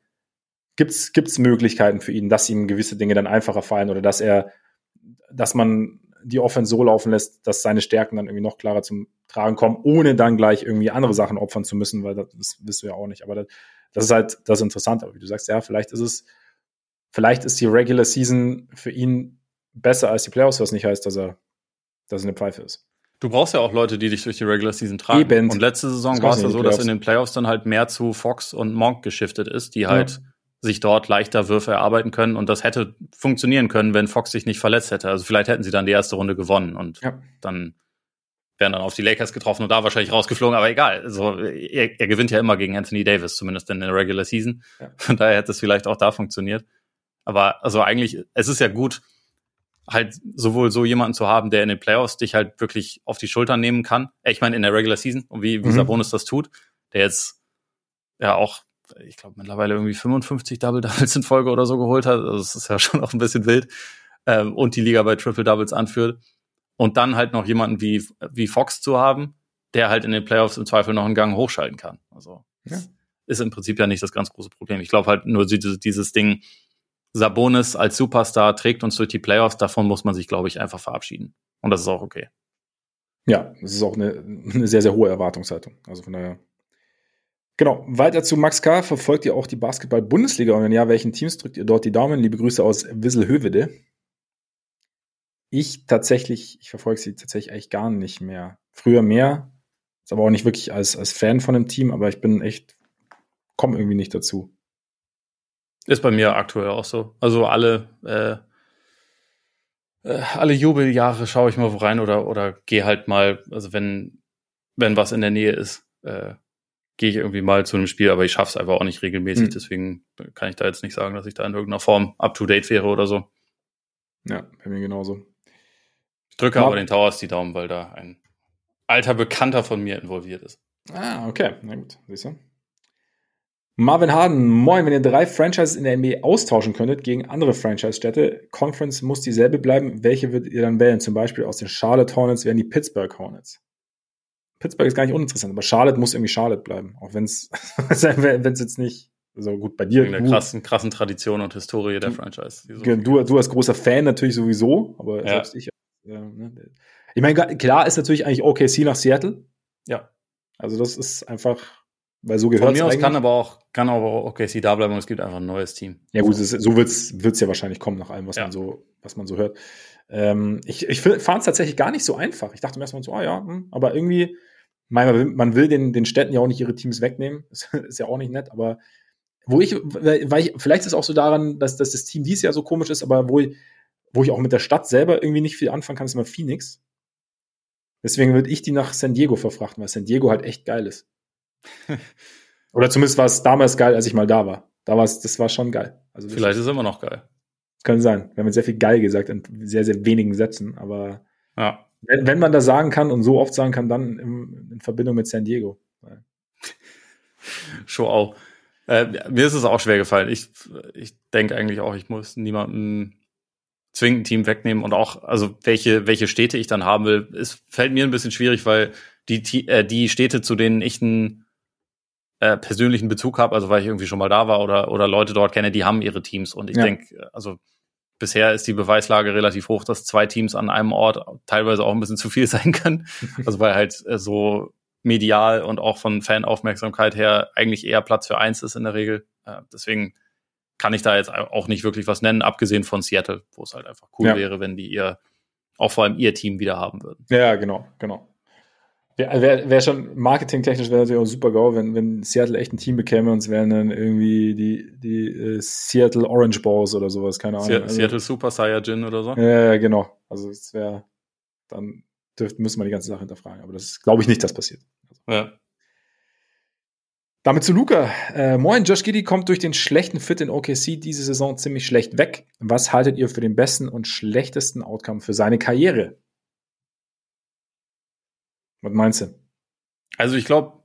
gibt's Möglichkeiten für ihn, dass ihm gewisse Dinge dann einfacher fallen oder dass man die Offense so laufen lässt, dass seine Stärken dann irgendwie noch klarer zum Tragen kommen, ohne dann gleich irgendwie andere Sachen opfern zu müssen, weil das wirst du ja auch nicht. Aber das ist halt das Interessante. Aber wie du sagst, ja, vielleicht ist die Regular Season für ihn besser als die Playoffs, was nicht heißt, dass er eine Pfeife ist. Du brauchst ja auch Leute, die dich durch die Regular Season tragen. Eben. Und letzte Saison war es ja so, dass in den Playoffs dann halt mehr zu Fox und Monk geschiftet ist, die halt sich dort leichter Würfe erarbeiten können. Und das hätte funktionieren können, wenn Fox sich nicht verletzt hätte. Also vielleicht hätten sie dann die erste Runde gewonnen und dann wären dann auf die Lakers getroffen und da wahrscheinlich rausgeflogen. Aber egal. Also er gewinnt ja immer gegen Anthony Davis, zumindest in der Regular Season. Ja. Von daher hätte es vielleicht auch da funktioniert. Aber also eigentlich, es ist ja gut, halt sowohl so jemanden zu haben, der in den Playoffs dich halt wirklich auf die Schultern nehmen kann. Ich meine, in der Regular Season, und wie Sabonis das tut, der jetzt ja auch, ich glaube, mittlerweile irgendwie 55 Double-Doubles in Folge oder so geholt hat. Also das ist ja schon auch ein bisschen wild. Und die Liga bei Triple-Doubles anführt. Und dann halt noch jemanden wie Fox zu haben, der halt in den Playoffs im Zweifel noch einen Gang hochschalten kann. Also ist im Prinzip ja nicht das ganz große Problem. Ich glaube halt nur dieses Ding, Sabonis als Superstar trägt uns durch die Playoffs, davon muss man sich, glaube ich, einfach verabschieden. Und das ist auch okay. Ja, das ist auch eine sehr, sehr hohe Erwartungshaltung. Also von daher. Genau, weiter zu Max K. Verfolgt ihr auch die Basketball-Bundesliga? Und wenn ja, welchen Teams drückt ihr dort die Daumen? Liebe Grüße aus Wisselhövede. Ich verfolge sie tatsächlich eigentlich gar nicht mehr. Früher mehr, ist aber auch nicht wirklich als Fan von dem Team, aber ich komme irgendwie nicht dazu. Ist bei mir aktuell auch so. Also alle Jubeljahre schaue ich mal wo rein oder gehe halt mal, also wenn was in der Nähe ist, gehe ich irgendwie mal zu einem Spiel, aber ich schaffe es einfach auch nicht regelmäßig, deswegen kann ich da jetzt nicht sagen, dass ich da in irgendeiner Form up-to-date wäre oder so. Ja, bei mir genauso. Ich drücke aber den Towers die Daumen, weil da ein alter Bekannter von mir involviert ist. Ah, okay, na gut, siehst du. Marvin Harden, moin, wenn ihr 3 Franchises in der NBA austauschen könntet gegen andere Franchise-Städte, Conference muss dieselbe bleiben, welche würdet ihr dann wählen? Zum Beispiel aus den Charlotte Hornets wären die Pittsburgh Hornets. Pittsburgh ist gar nicht uninteressant, aber Charlotte muss irgendwie Charlotte bleiben, auch wenn es jetzt nicht so gut bei dir. In der krassen Tradition und Historie der Franchise. Du als großer Fan natürlich sowieso, aber selbst ich. Ich meine, klar ist natürlich eigentlich OKC nach Seattle. Ja. Also das ist einfach, weil so gehört es eigentlich. Von mir aus kann aber auch OKC da bleiben und es gibt einfach ein neues Team. Ja gut, so wird's ja wahrscheinlich kommen nach allem, was man so hört. Ich fand es tatsächlich gar nicht so einfach. Ich dachte mir erstmal so, aber irgendwie, man will den Städten ja auch nicht ihre Teams wegnehmen. Ist ja auch nicht nett, aber vielleicht ist es auch so daran, dass das Team dieses Jahr so komisch ist, aber wo ich auch mit der Stadt selber irgendwie nicht viel anfangen kann, ist immer Phoenix. Deswegen würde ich die nach San Diego verfrachten, weil San Diego halt echt geil ist. Oder zumindest war es damals geil, als ich mal da war. Das war schon geil. Also vielleicht ist es immer noch geil. Das kann sein. Wir haben jetzt sehr viel geil gesagt in sehr, sehr wenigen Sätzen, aber wenn man das sagen kann und so oft sagen kann, dann in Verbindung mit San Diego. Schon auch. Mir ist es auch schwer gefallen. Ich denke eigentlich auch, ich muss niemandem zwingend ein Team wegnehmen und auch, also welche Städte ich dann haben will, es fällt mir ein bisschen schwierig, weil die Städte, zu denen ich einen persönlichen Bezug habe, also weil ich irgendwie schon mal da war oder Leute dort kenne, die haben ihre Teams und ich denke, also bisher ist die Beweislage relativ hoch, dass 2 Teams an einem Ort teilweise auch ein bisschen zu viel sein können, also weil halt so medial und auch von Fanaufmerksamkeit her eigentlich eher Platz für 1 ist in der Regel, deswegen kann ich da jetzt auch nicht wirklich was nennen, abgesehen von Seattle, wo es halt einfach cool wäre, wenn die vor allem ihr Team wieder haben würden. Ja, genau. Wäre schon marketingtechnisch wäre natürlich auch super GAU, wenn Seattle echt ein Team bekäme und es wären dann irgendwie die Seattle Orange Balls oder sowas, keine Ahnung. Seattle Super Saiyajin oder so? Ja, genau. Also es wäre, dann müssen wir die ganze Sache hinterfragen. Aber das glaube ich nicht, dass passiert. Ja. Damit zu Luca. Moin, Josh Giddey kommt durch den schlechten Fit in OKC diese Saison ziemlich schlecht weg. Was haltet ihr für den besten und schlechtesten Outcome für seine Karriere? Was meinst du? Also ich glaube,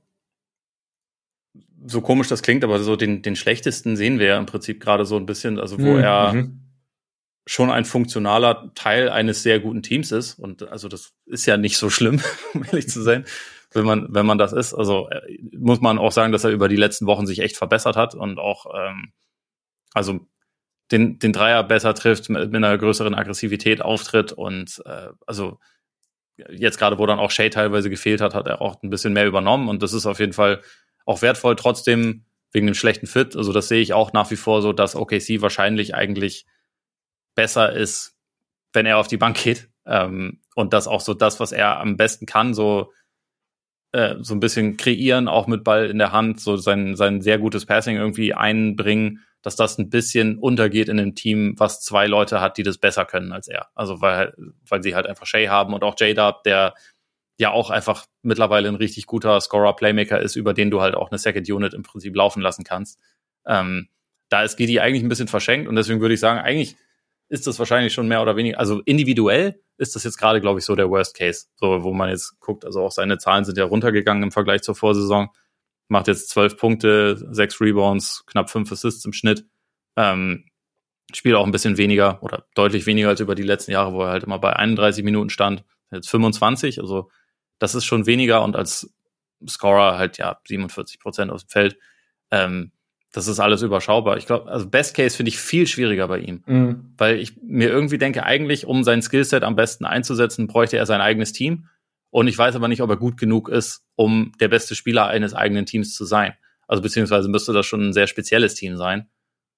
so komisch das klingt, aber so den schlechtesten sehen wir ja im Prinzip gerade so ein bisschen, also wo er schon ein funktionaler Teil eines sehr guten Teams ist. Und also das ist ja nicht so schlimm, um ehrlich zu sein, wenn man das ist. Also muss man auch sagen, dass er über die letzten Wochen sich echt verbessert hat und auch, also den Dreier besser trifft, mit einer größeren Aggressivität auftritt und also jetzt gerade, wo dann auch Shea teilweise gefehlt hat, hat er auch ein bisschen mehr übernommen und das ist auf jeden Fall auch wertvoll, trotzdem wegen dem schlechten Fit. Also das sehe ich auch nach wie vor so, dass OKC wahrscheinlich eigentlich besser ist, wenn er auf die Bank geht und das auch so das, was er am besten kann, so ein bisschen kreieren, auch mit Ball in der Hand, so sein sehr gutes Passing irgendwie einbringen, dass das ein bisschen untergeht in einem Team, was zwei Leute hat, die das besser können als er. Also weil sie halt einfach Shea haben und auch J-Dub, der ja auch einfach mittlerweile ein richtig guter Scorer-Playmaker ist, über den du halt auch eine Second Unit im Prinzip laufen lassen kannst. Da ist Giddey eigentlich ein bisschen verschenkt und deswegen würde ich sagen, eigentlich ist das wahrscheinlich schon mehr oder weniger, also individuell ist das jetzt gerade, glaube ich, so der Worst Case, so wo man jetzt guckt, also auch seine Zahlen sind ja runtergegangen im Vergleich zur Vorsaison, macht jetzt 12 Punkte, 6 Rebounds, knapp 5 Assists im Schnitt, spielt auch ein bisschen weniger oder deutlich weniger als über die letzten Jahre, wo er halt immer bei 31 Minuten stand, jetzt 25, also das ist schon weniger und als Scorer halt ja 47% aus dem Feld, das ist alles überschaubar. Ich glaube, also Best Case finde ich viel schwieriger bei ihm, weil ich mir irgendwie denke, eigentlich, um sein Skillset am besten einzusetzen, bräuchte er sein eigenes Team. Und ich weiß aber nicht, ob er gut genug ist, um der beste Spieler eines eigenen Teams zu sein. Also beziehungsweise müsste das schon ein sehr spezielles Team sein.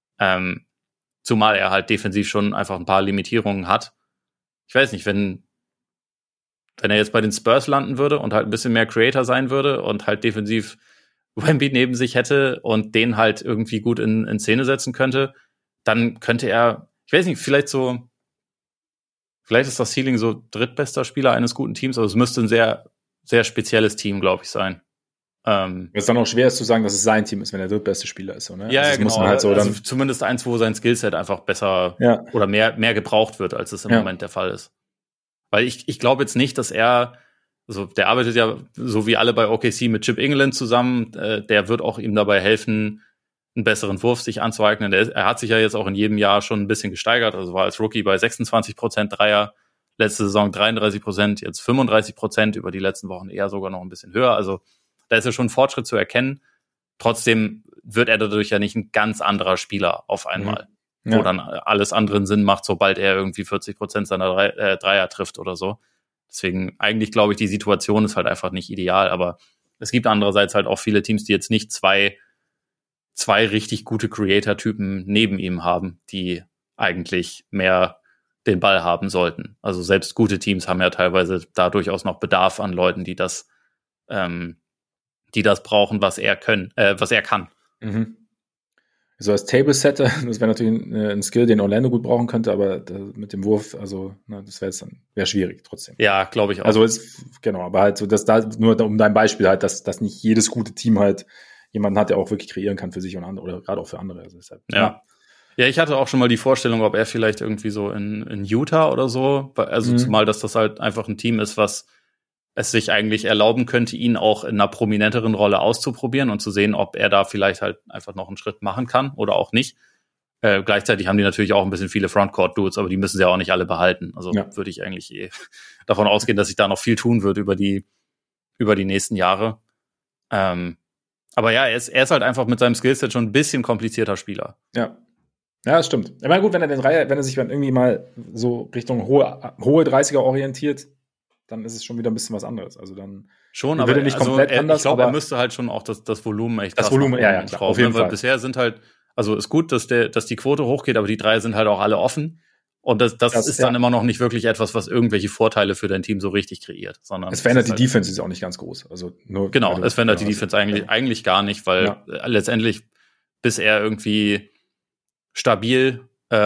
Zumal er halt defensiv schon einfach ein paar Limitierungen hat. Ich weiß nicht, wenn er jetzt bei den Spurs landen würde und halt ein bisschen mehr Creator sein würde und halt defensiv Wemby neben sich hätte und den halt irgendwie gut in Szene setzen könnte, dann könnte er, ich weiß nicht, vielleicht ist das Ceiling so drittbester Spieler eines guten Teams, aber es müsste ein sehr, sehr spezielles Team, glaube ich, sein. Es dann auch schwer ist zu sagen, dass es sein Team ist, wenn er der drittbeste Spieler ist. So, ne? Ja, also genau. Muss man halt so also dann zumindest eins, wo sein Skillset einfach besser oder mehr gebraucht wird, als es im Moment der Fall ist. Weil ich glaube jetzt nicht, dass er, also der arbeitet ja so wie alle bei OKC mit Chip England zusammen, der wird auch ihm dabei helfen, einen besseren Wurf sich anzueignen. Er hat sich ja jetzt auch in jedem Jahr schon ein bisschen gesteigert, also war als Rookie bei 26% Dreier, letzte Saison 33%, jetzt 35%, über die letzten Wochen eher sogar noch ein bisschen höher, also da ist ja schon ein Fortschritt zu erkennen. Trotzdem wird er dadurch ja nicht ein ganz anderer Spieler auf einmal, wo dann alles anderen Sinn macht, sobald er irgendwie 40% seiner Dreier trifft oder so. Deswegen eigentlich glaube ich, die Situation ist halt einfach nicht ideal, aber es gibt andererseits halt auch viele Teams, die jetzt nicht zwei richtig gute Creator-Typen neben ihm haben, die eigentlich mehr den Ball haben sollten. Also selbst gute Teams haben ja teilweise da durchaus noch Bedarf an Leuten, die das brauchen, was er kann. Mhm. So als Table-Setter, das wäre natürlich ein Skill, den Orlando gut brauchen könnte, aber mit dem Wurf, also das wäre schwierig trotzdem. Ja, glaube ich auch. Also genau, aber halt so, dass da nur um dein Beispiel halt, dass nicht jedes gute Team halt jemanden hat, der auch wirklich kreieren kann für sich und andere oder gerade auch für andere. Also deshalb, ja, ich hatte auch schon mal die Vorstellung, ob er vielleicht irgendwie so in Utah oder so, also zumal, dass das halt einfach ein Team ist, was es sich eigentlich erlauben könnte, ihn auch in einer prominenteren Rolle auszuprobieren und zu sehen, ob er da vielleicht halt einfach noch einen Schritt machen kann oder auch nicht. Gleichzeitig haben die natürlich auch ein bisschen viele Frontcourt-Dudes, aber die müssen sie ja auch nicht alle behalten. Also würde ich eigentlich davon ausgehen, dass sich da noch viel tun wird über die nächsten Jahre. Aber ja, er ist halt einfach mit seinem Skillset schon ein bisschen komplizierter Spieler. Ja, das stimmt. Ich meine, gut, wenn er sich dann irgendwie mal so Richtung hohe 30er orientiert, dann ist es schon wieder ein bisschen was anderes. Also dann schon, aber nicht komplett anders. Ich glaube, er müsste halt schon auch das Volumen echt das Volumen, klar, auf jeden Fall. Weil bisher sind halt, also ist gut, dass die Quote hochgeht, aber die Dreier sind halt auch alle offen. Und das ist dann immer noch nicht wirklich etwas, was irgendwelche Vorteile für dein Team so richtig kreiert, sondern es verändert die Defense ist auch nicht ganz groß. Also nur es verändert die Defense eigentlich gar nicht, weil letztendlich, bis er irgendwie stabil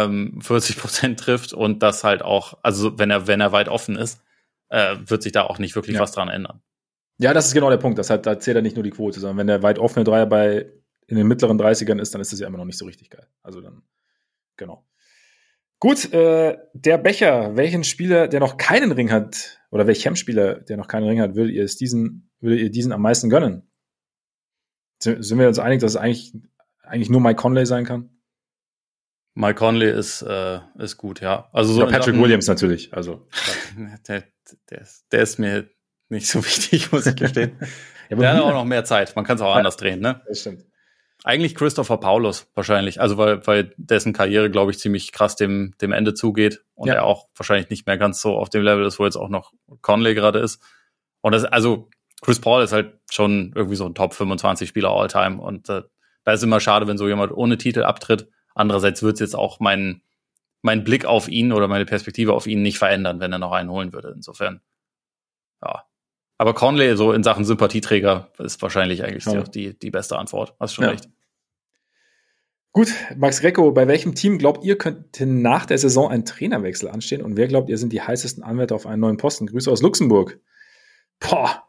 40% trifft und das halt auch, also wenn er weit offen ist, wird sich da auch nicht wirklich was dran ändern. Ja, das ist genau der Punkt. Da zählt er nicht nur die Quote, sondern wenn der weit offene Dreier in den mittleren 30ern ist, dann ist das ja immer noch nicht so richtig geil. Also dann, genau. Gut, der Becher, welchen Spieler, der noch keinen Ring hat, oder welchem Spieler, der noch keinen Ring hat, würdet ihr diesen am meisten gönnen? Sind wir uns einig, dass es eigentlich nur Mike Conley sein kann? Mike Conley ist gut, ja. Also so Patrick Williams natürlich. Also der ist mir nicht so wichtig, muss ich gestehen. Der hat auch noch mehr Zeit. Man kann es auch anders drehen, ne? Das stimmt. Eigentlich Christopher Paulus wahrscheinlich. Also weil dessen Karriere, glaube ich, ziemlich krass dem Ende zugeht und er auch wahrscheinlich nicht mehr ganz so auf dem Level ist, wo jetzt auch noch Conley gerade ist. Und also Chris Paul ist halt schon irgendwie so ein Top 25 Spieler All-Time. Und da ist immer schade, wenn so jemand ohne Titel abtritt. Andererseits wird es jetzt auch mein Blick auf ihn oder meine Perspektive auf ihn nicht verändern, wenn er noch einen holen würde. Insofern, ja. Aber Conley so in Sachen Sympathieträger ist wahrscheinlich eigentlich die beste Antwort. Hast schon recht. Gut, Max Greco, bei welchem Team glaubt ihr, könnte nach der Saison ein Trainerwechsel anstehen? Und wer glaubt ihr, sind die heißesten Anwärter auf einen neuen Posten? Grüße aus Luxemburg. Boah.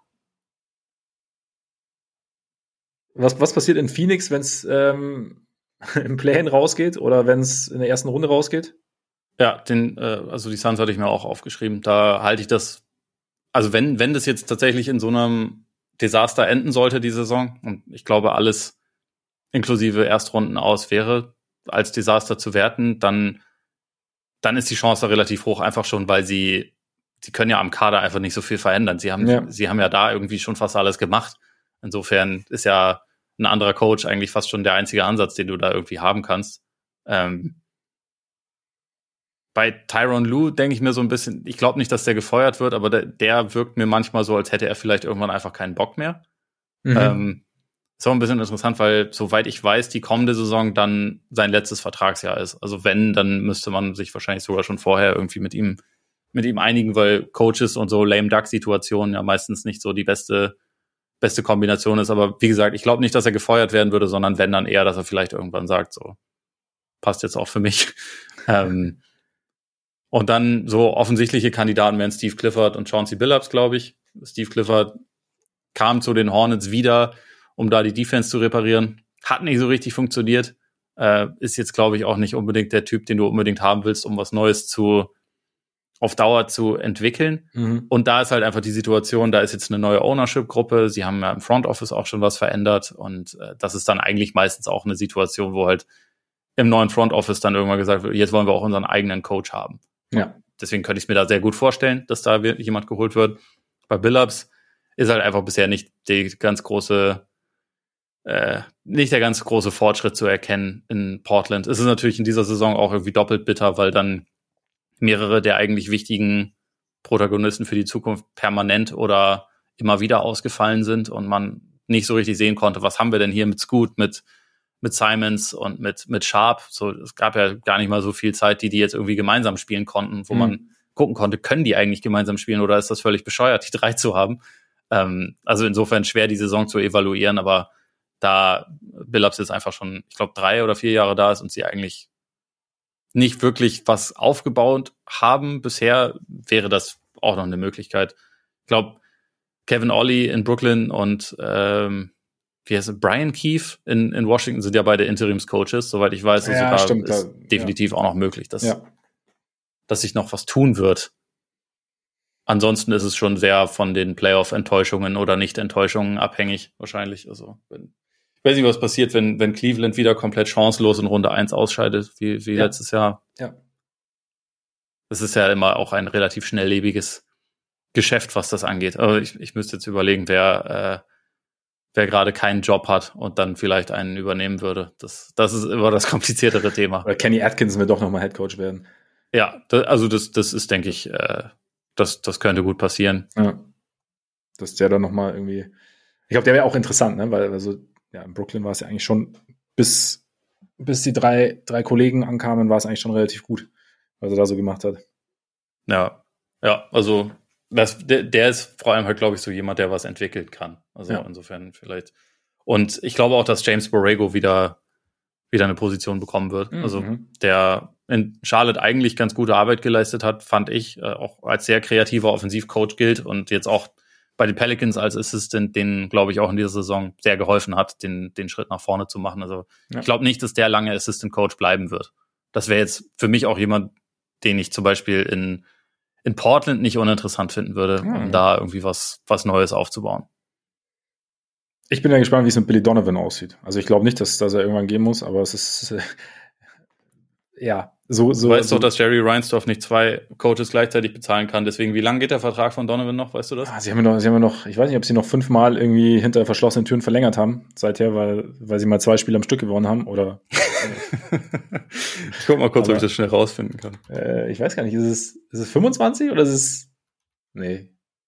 Was passiert in Phoenix, wenn es im Play-In rausgeht oder wenn es in der ersten Runde rausgeht? Ja, also die Suns hatte ich mir auch aufgeschrieben. Da halte ich das, also wenn das jetzt tatsächlich in so einem Desaster enden sollte, die Saison, und ich glaube, alles inklusive Erstrunden aus wäre als Desaster zu werten, dann ist die Chance da relativ hoch, einfach schon, weil sie können ja am Kader einfach nicht so viel verändern. Sie haben ja da irgendwie schon fast alles gemacht. Insofern ist ja ein anderer Coach eigentlich fast schon der einzige Ansatz, den du da irgendwie haben kannst. Bei Tyronn Lue denke ich mir so ein bisschen, ich glaube nicht, dass der gefeuert wird, aber der wirkt mir manchmal so, als hätte er vielleicht irgendwann einfach keinen Bock mehr. Ist auch ein bisschen interessant, weil, soweit ich weiß, die kommende Saison dann sein letztes Vertragsjahr ist. Also wenn, dann müsste man sich wahrscheinlich sogar schon vorher irgendwie mit ihm einigen, weil Coaches und so Lame-Duck-Situationen ja meistens nicht so die beste Kombination ist. Aber wie gesagt, ich glaube nicht, dass er gefeuert werden würde, sondern wenn, dann eher, dass er vielleicht irgendwann sagt, so, passt jetzt auch für mich. Und dann so offensichtliche Kandidaten wären Steve Clifford und Chauncey Billups, glaube ich. Steve Clifford kam zu den Hornets wieder, um da die Defense zu reparieren. Hat nicht so richtig funktioniert. Ist jetzt, glaube ich, auch nicht unbedingt der Typ, den du unbedingt haben willst, um was Neues auf Dauer zu entwickeln. Und da ist halt einfach die Situation, da ist jetzt eine neue Ownership-Gruppe. Sie haben ja im Front Office auch schon was verändert. Und das ist dann eigentlich meistens auch eine Situation, wo halt im neuen Front Office dann irgendwann gesagt wird, jetzt wollen wir auch unseren eigenen Coach haben. Ja. Deswegen könnte ich mir da sehr gut vorstellen, dass da jemand geholt wird. Bei Billups ist halt einfach bisher nicht der ganz große Fortschritt zu erkennen in Portland. Es ist natürlich in dieser Saison auch irgendwie doppelt bitter, weil dann mehrere der eigentlich wichtigen Protagonisten für die Zukunft permanent oder immer wieder ausgefallen sind und man nicht so richtig sehen konnte, was haben wir denn hier mit Scoot, mit Simons und mit Sharp. So, es gab ja gar nicht mal so viel Zeit, die jetzt irgendwie gemeinsam spielen konnten, wo man gucken konnte, können die eigentlich gemeinsam spielen oder ist das völlig bescheuert, die 3 zu haben? Also insofern schwer, die Saison zu evaluieren, aber da Billups jetzt einfach schon, ich glaube, 3 oder 4 Jahre da ist und sie eigentlich nicht wirklich was aufgebaut haben bisher, wäre das auch noch eine Möglichkeit. Ich glaube, Kevin Ollie in Brooklyn und wie heißt es, Brian Keefe in Washington sind ja beide Interimscoaches, soweit ich weiß. Also da stimmt, ist definitiv auch noch möglich, dass sich noch was tun wird. Ansonsten ist es schon sehr von den Playoff-Enttäuschungen oder Nicht-Enttäuschungen abhängig, wahrscheinlich. Also, ich weiß nicht, was passiert, wenn Cleveland wieder komplett chancenlos in Runde 1 ausscheidet, wie letztes Jahr. Ja. Das ist ja immer auch ein relativ schnelllebiges Geschäft, was das angeht. Aber ich müsste jetzt überlegen, wer gerade keinen Job hat und dann vielleicht einen übernehmen würde. Das ist immer das kompliziertere Thema. Oder Kenny Atkins will doch nochmal Headcoach werden. Ja, das ist, denke ich, das könnte gut passieren. Ja. Dass der dann nochmal irgendwie, ich glaube, der wäre auch interessant, ne? Weil also, ja, in Brooklyn war es ja eigentlich schon, bis die drei Kollegen ankamen, war es eigentlich schon relativ gut, was er da so gemacht hat. Ja, also der ist vor allem halt, glaube ich, so jemand, der was entwickeln kann. Also insofern vielleicht. Und ich glaube auch, dass James Borrego wieder eine Position bekommen wird. Also der in Charlotte eigentlich ganz gute Arbeit geleistet hat, fand ich, auch als sehr kreativer Offensivcoach gilt und jetzt auch bei den Pelicans als Assistant, denen, glaube ich, auch in dieser Saison sehr geholfen hat, den Schritt nach vorne zu machen. Also ich glaube nicht, dass der lange Assistant Coach bleiben wird. Das wäre jetzt für mich auch jemand, den ich zum Beispiel in Portland nicht uninteressant finden würde, um da irgendwie was Neues aufzubauen. Ich bin ja gespannt, wie es mit Billy Donovan aussieht. Also ich glaube nicht, dass er irgendwann gehen muss, aber es ist Du weißt doch, dass Jerry Reinsdorf nicht 2 Coaches gleichzeitig bezahlen kann. Deswegen, wie lange geht der Vertrag von Donovan noch? Weißt du das? Sie haben ja noch, ich weiß nicht, ob sie noch 5-mal irgendwie hinter verschlossenen Türen verlängert haben, seither, weil sie mal 2 Spiele am Stück gewonnen haben, oder? Ich guck mal kurz, ob ich das schnell rausfinden kann. Ich weiß gar nicht, ist es 25 oder ist es, nee.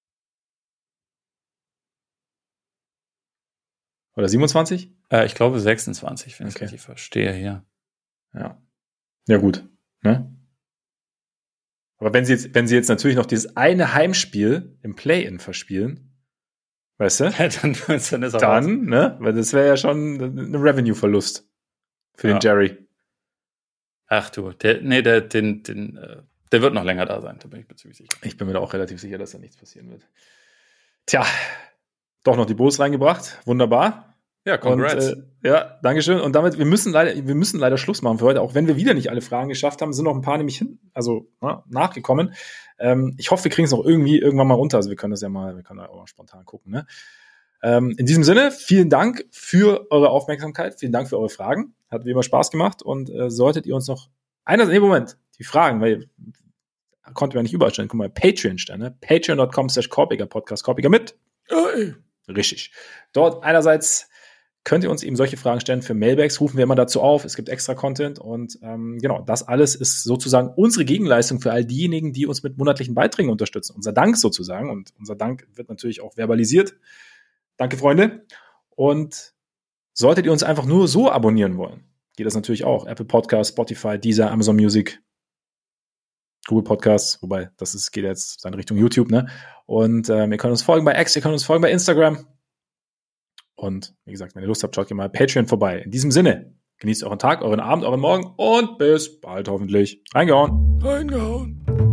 Oder 27? Ich glaube 26, wenn ich es richtig verstehe hier. Ja. Ja, gut. Ne? Aber wenn sie jetzt natürlich noch dieses eine Heimspiel im Play-In verspielen, weißt du? dann ne? Weil das wäre ja schon ein Revenue-Verlust für den Jerry. Ach du, der wird noch länger da sein, da bin ich mir ziemlich sicher. Ich bin mir da auch relativ sicher, dass da nichts passieren wird. Tja, doch noch die Bulls reingebracht. Wunderbar. Ja, congrats. Und, Dankeschön. Und damit, wir müssen leider Schluss machen für heute, auch wenn wir wieder nicht alle Fragen geschafft haben, sind noch ein paar nämlich nachgekommen. Ich hoffe, wir kriegen es noch irgendwann mal runter. Also wir können da auch mal spontan gucken. Ne? In diesem Sinne, vielen Dank für eure Aufmerksamkeit, vielen Dank für eure Fragen. Hat wie immer Spaß gemacht. Und solltet ihr uns noch die Fragen, weil konnten wir nicht überall stellen. Guck mal, Patreon stellen, ne? Patreon.com/Korpiger-Podcast, Korpiger mit. Richtig. Dort einerseits könnt ihr uns eben solche Fragen stellen für Mailbags, rufen wir immer dazu auf, es gibt extra Content und das alles ist sozusagen unsere Gegenleistung für all diejenigen, die uns mit monatlichen Beiträgen unterstützen. Unser Dank sozusagen, und unser Dank wird natürlich auch verbalisiert. Danke, Freunde. Und solltet ihr uns einfach nur so abonnieren wollen, geht das natürlich auch. Apple Podcasts, Spotify, Deezer, Amazon Music, Google Podcasts, wobei geht jetzt in Richtung YouTube, ne? Und ihr könnt uns folgen bei X, ihr könnt uns folgen bei Instagram. Und wie gesagt, wenn ihr Lust habt, schaut ihr mal Patreon vorbei. In diesem Sinne, genießt euren Tag, euren Abend, euren Morgen und bis bald hoffentlich. Reingehauen.